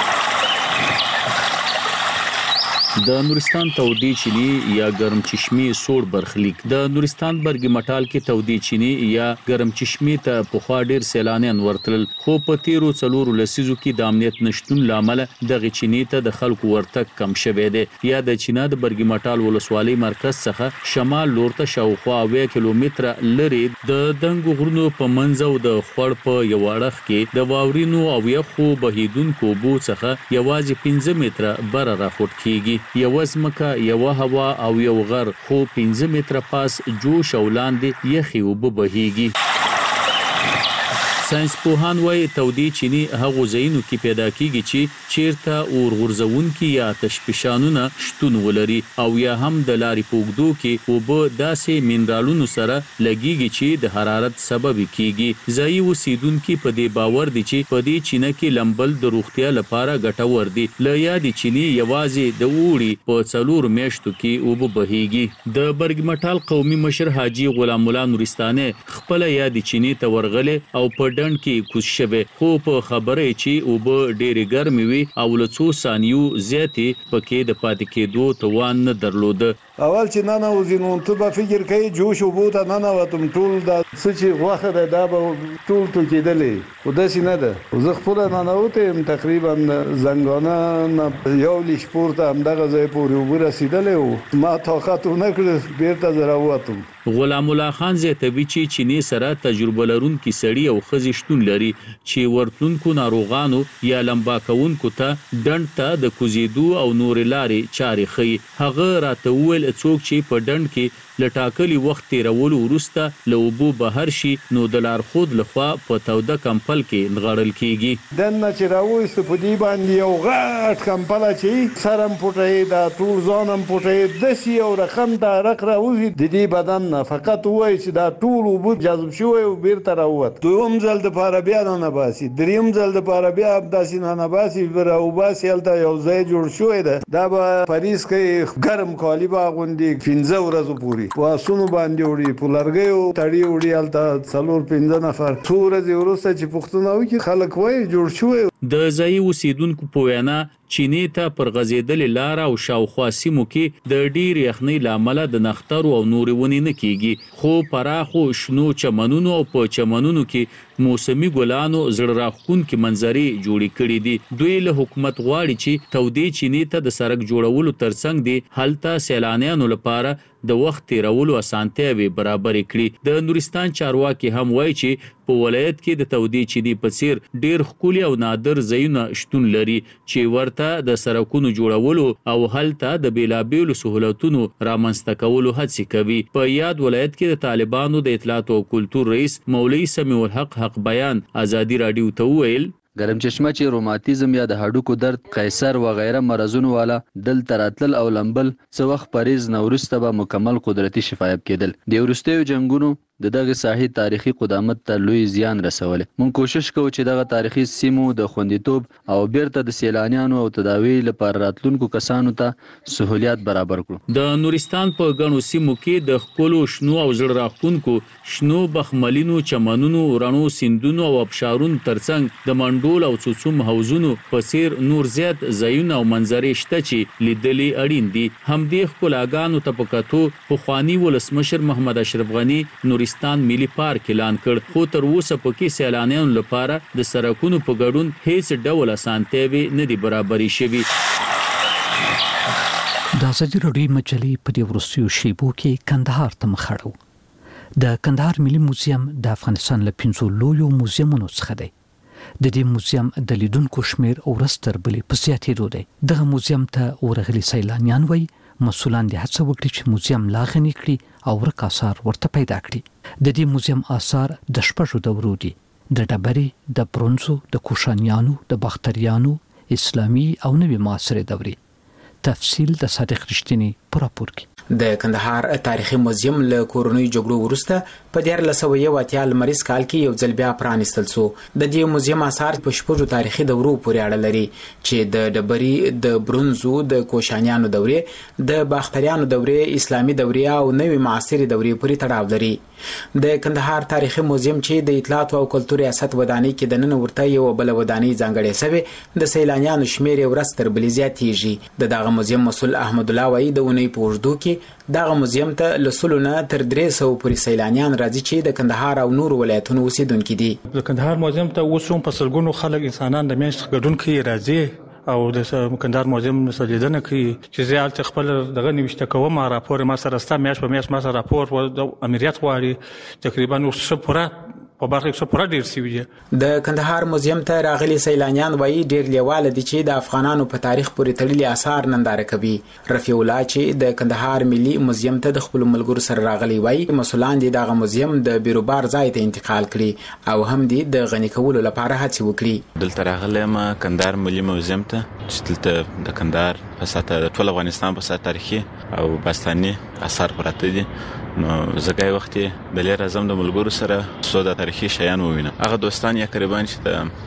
Speaker 7: د نورستان تودې چینی یا ګرم چشمه سوړ برخلیک. د نورستان برګ مټال کې تودې چینی یا ګرم چشمه ته په خوا ډیر سیلانیان ورتل خو په تیرو څلورو لسیزو کې د امنیت نشټون لامل دغه چینی ته د خلکو ورتک کم شوه دی. یا د چینا د برګ مټال ولسوالۍ مرکز څخه شمال لور ته شاوخوا اویا کیلومتره لري د دنګ غرونو په منځو د خړ په یو اړخ کې د واورینو او یخو بهیدونکو بو څخه یوازې پنځه متره بر راخوت کیږي. یو ځمکه یو هوا او یو غر خو پنځه متره پاس جوش او لاندې یخي وب بهيږي. ساينس پوهان وايي تودې چینی هغه ځایونو کې پیدا کیږي چې چیرته اور غورځونکي یا تشپشانونه شتون ولري او یا هم د لارې پوګدو کې وب داسې مینرالونو سره لګيږي چې د حرارت سبب کیږي. ځایي اوسیدونکو په دې باور دي چې په دې چینه کې لمبل د روغتیا لپاره ګټور دي. ل یاد چینی یوازې د اوړي په څلور میاشتو کې وب بهيږي. د برګ مټال قومي مشر حاجی غلام الله نورستانه خپل یاد چینی ته ورغله او په ډنډ کې کوز شوه خو په خبره چې او به ډېر ګرمي وي او له څو ثانیو زیاتې پکې د پاتې کېدو توان نه درلود.
Speaker 11: اول چې نه نه وزینو ته به فکر کوي جوش وبو ته نه نه وتم ټول د څه چې غوخه ده دا به ټول تو کېدلې خو داسې نه ده. زه خپل نه نه وته تقریبا زنګانه یو لیش پورته همدغه ځای پورې وبو رسیدلې او ما طاقت نه کړ بیرته زرا وتم.
Speaker 7: غلام الله خان زیاتوي چې چینی سره تجربه لرونکي سړي او خزي شتون لري چې ورتلونکو ناروغانو یا لمبا کوونکو ته ډنډ ته د کوزیدو او نور لارې چارې خي. هغه راته ویل څوک چې په ډنډ کې لټاکلي وخت تیرولو وروسته له اوبو بهر شي نو د لارښود لخوا په توده کمپل کې نغړل کیږي.
Speaker 11: دنه چې راوېست په دې باندې یو غټ کمپل چې سرم پټي دا ټول ځانم پټي د سی او رقم دا رق راوځي د دې بدن نه فقط وای چې دا ټول اوبو جذب شوی او بیرته راووت. دویم ځل د پاره بیا نه باسي، دریم ځل د پاره بیا داسې نه باسي بر او باسي هلته یو ځای جوړ شوی ده. دا به پاریس کې ګرم کالی باغوندي پنځه ورځې پوري واسونو باندې وړي په لرګیو تړي وړي هلته څلور پنځه نفر څو ورځې وروسته چې پښتون وکړي خلک وایي جوړ شوی.
Speaker 7: د ځایي اوسیدونکو په وینا چینې ته پر غځېدلې لاره او شاوخوا سیمو کې د ډېر یخنۍ له امله د نښترو او نورې ونې نه کېږي، خو پراخو شنو چمنونو او په چمنونو کې موسمي ګلانو زړه راښکونکې منظرې جوړې کړي دي. دوی له حکومت غواړي چې تودې چینې ته د سړک جوړولو ترڅنګ دي هلته سیلانیانو لپاره د وخت تیرولو اسانتیاوې برابرې کړي. د نورستان چارواکي هم وایي چې په ولایت کې د تودې چینې په څیر ډېر ښکلي او نادر ځایونه شتون لري چې ورته د سړکونو جوړولو او هلته د بیلابیلو سهولتونو رامنځته کولو هڅې کوي. په یاد ولایت کې د طالبانو د اطلاعات او کلتور رئیس مولوي سمیع الحق حق بیان ازادي رادیو ته وویل
Speaker 1: ګرم چشمه چې روماتیزم یا د هډوکو درد، قیصر و غیره مرزونو والا دلته راتلل او لمبل څه وخت پریز نه وروسته به مکمل قدرتي شفایاب کېدل. د وروستیو جنګونو د دغه ساحې تاریخي قدامت ته لوی زیان رسولی. مونږ کوشش کوو چې دغه تاریخي سیمو د خوندیتوب او بیرته د سیلانیانو او تداوی لپاره راتلونکو کسانو ته سهولیات برابر کړو.
Speaker 7: د نورستان په ګڼو سیمو کې د ښکلو شنو او زړه راښکونکو شنو بخملینو چمنونو، رڼو سیندونو او ابشارونو ترڅنګ د منډول او څوڅوم حوضونو په څیر نور زیات ځایونه او منظرې شته چې لیدلې اړین دي. همدې ښکلاګانو ته په کتو پخواني ولسمشر محمد اشرف غني نورستان ملي پارک اعلان کړ، خو تر اوسه پکې سیلانیانو لپاره د سړکونو په ګډون هیڅ ډول اسانتیاوې نه دي برابرې شوي.
Speaker 2: د ازادي راډیو مجلې په دې وروستیو شیبو کې کندهار ته مخ اړوو. د کندهار ملي موزیم د افغانستان له پنځو لویو موزیمونو څخه دی. د دې موزیم د لیدونکو شمیر ورځ تر بلې په زیاتېدو دی. دغه موزیم ته ورغلي سیلانیان وایي مسؤلان دې هڅه وکړي چې موزیم لا غني کړي او ورک آثار ورته پیدا کړي. د دې موزیم آثار د شپږو دورو دي: د ډبرې، د برونزو، د کوشانیانو، د باختریانو، اسلامي او نوې معاصرې دورې. تفصیل د صادق رښتینی په راپور کې.
Speaker 8: د کندهار تاریخي موزیم له کورونی جګړو وروسته په دیار لسو یو اتیا لمریز کال کې یو ځل بیا پرانیستل شو. د دې موزیم آثار په شپږو تاریخي دورو پورې اړه لري چې د ډبرې، د برونزو، د کوشانیانو دورې، د باختریانو دورې، اسلامي دورې او نوې معاصرې دورې پورې تړاو لري. د کندهار تاریخي موزیم چې د اطلاعات او کلتور ریاست ودانۍ کې د نن ورته یو بل ودانۍ ځانګړې سوي د سیلانیانو شمیر ورځ تر بلې زیاتېږي. د دغه موزیم مسؤل احمد الله وایي د اونۍ په اوږدو کې دغه موزیم ته له سلو نه تر درې سوو پورې سیلانیان راځي چې د کندهار او نورو ولایتونو اوسیدونکي دي.
Speaker 23: د کندهار موزیم ته اوس هم په سلګونو خلک انسانان د میاشت ګډون کوي راځي او د کندهار موزیم مسلیدنه کوي چې زه الته خپل دغه نوښت کوم راپور ما سره ستا میاشت په میاشت ما سره راپور او د امریت غواړي تقریبا اوس پوره په برخه کې پوره ډیر سی وي.
Speaker 8: د کندهار موزیم ته راغلي سیلانیان وایي ډیر لیواله دي چې د افغانانو په تاریخ پورې تړلي آثار ننداره کوي. رفیع الله چې د کندهار ملي موزیم ته د خپل ملګرو سره راغلي وایي مسؤلان دي دغه موزیم د بیروبار ځای ته انتقال کړي او هم دي د غني کولو لپاره هڅه وکړي.
Speaker 24: دلته راغلی ما کندهار ملي موزیم ته چې دلته د کندهار په ساته د ټول افغانستان په ساته تاریخي او باستاني آثار پراته دي. نو زګای وخت د لیر اعظم د ملګرو سره څو د تاریخي شیان ووینم. هغه دوستان یا قریبان چې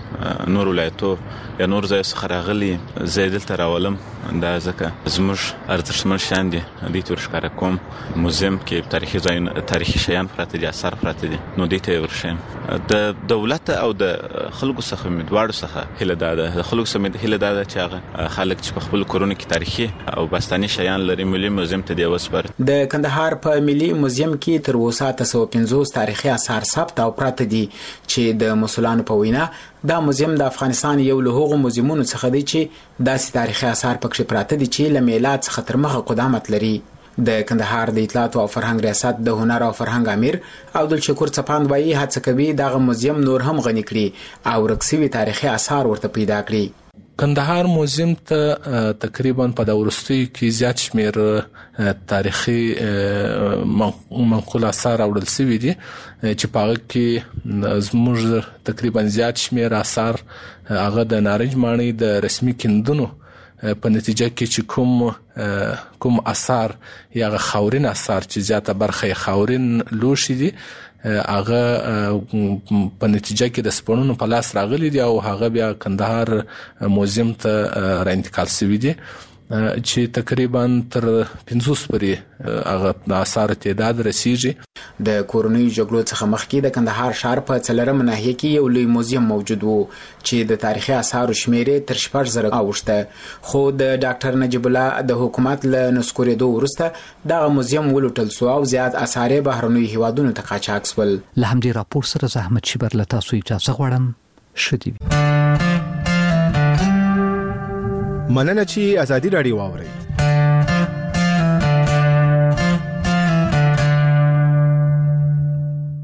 Speaker 24: د نور ولایتو یا نور ځای څخه راغلي زه دلته راولم دا ځکه زموږ ارزښتمن شیان دي دوی ته ورښکاره کوم. موزیم کې تاریخي ځایونه تاریخي شیان پراته دي، آثار پراته دي، نو دوی ته ورشم. د دولت او د خلکو څخه مې دواړو څخه هیله ده د خلکو څخه مې هیله ده چې هغه خلک چې په خپل کورونو کې تاریخي او باستاني شیان لري ملي موزیم ته دی وسپر.
Speaker 8: د کندهار په ملي موزیم کې تر اوسه تاسو پنځوس تاریخي آثار ثبت او پراته دي چې د مسؤلانو په وینا دا موزیم د افغانستان یو له هغو موزیمونو څخه دی چې داسې تاریخي آثار پکې پراته دي چې له میلاد څخه تر مخه قدامت لري. د کندهار د اطلاعات او فرهنګ ریاست د هنر او فرهنګ امیر عبدالشکور چپاند وایي هڅه کوي دغه موزیم نور هم غني کړي او رکسوي تاریخي آثار ورته پیدا کړي.
Speaker 4: کندهار موزیم ته تقریبا په د ورستیو کې زیات شمیر تاریخي منقول آثار راوړل شوي دي چې په هغه کې زموږ تقریبا زیات شمیر آثار هغه د نارنج ماڼۍ د رسمي کیندونو په نتیجه کې چې کوم کوم آثار یا خاورین آثار چې زیاته برخه خاورین لوښي دي هغه په نتیجه کې د سپړونو په لاس راغلي دي او هغه بیا کندهار موزیم ته را انتقال شوي دي چې تقریبا تر پنځوس پورې هغه د آثار تعداد رسیږي
Speaker 8: د کورونی جګړو څخه مخکې د کندهار ښار په څلورم ناحیه کې یو لوی موزیم موجود وو چې د تاریخي آثارو شمیرې تر شپږ زره اوښته خو د ډاکټر نجیب الله د حکومت له نسکورېدو وروسته دغه موزیم ولوټل سو او زیات آثار یې بهرنیو هیوادونو ته قاچاق شول.
Speaker 2: له همدې راپور سره زحمت شیبر له تاسو اجازه غواړم. ښه دې وي.
Speaker 9: مننه چې ازادي راډیو واورئ.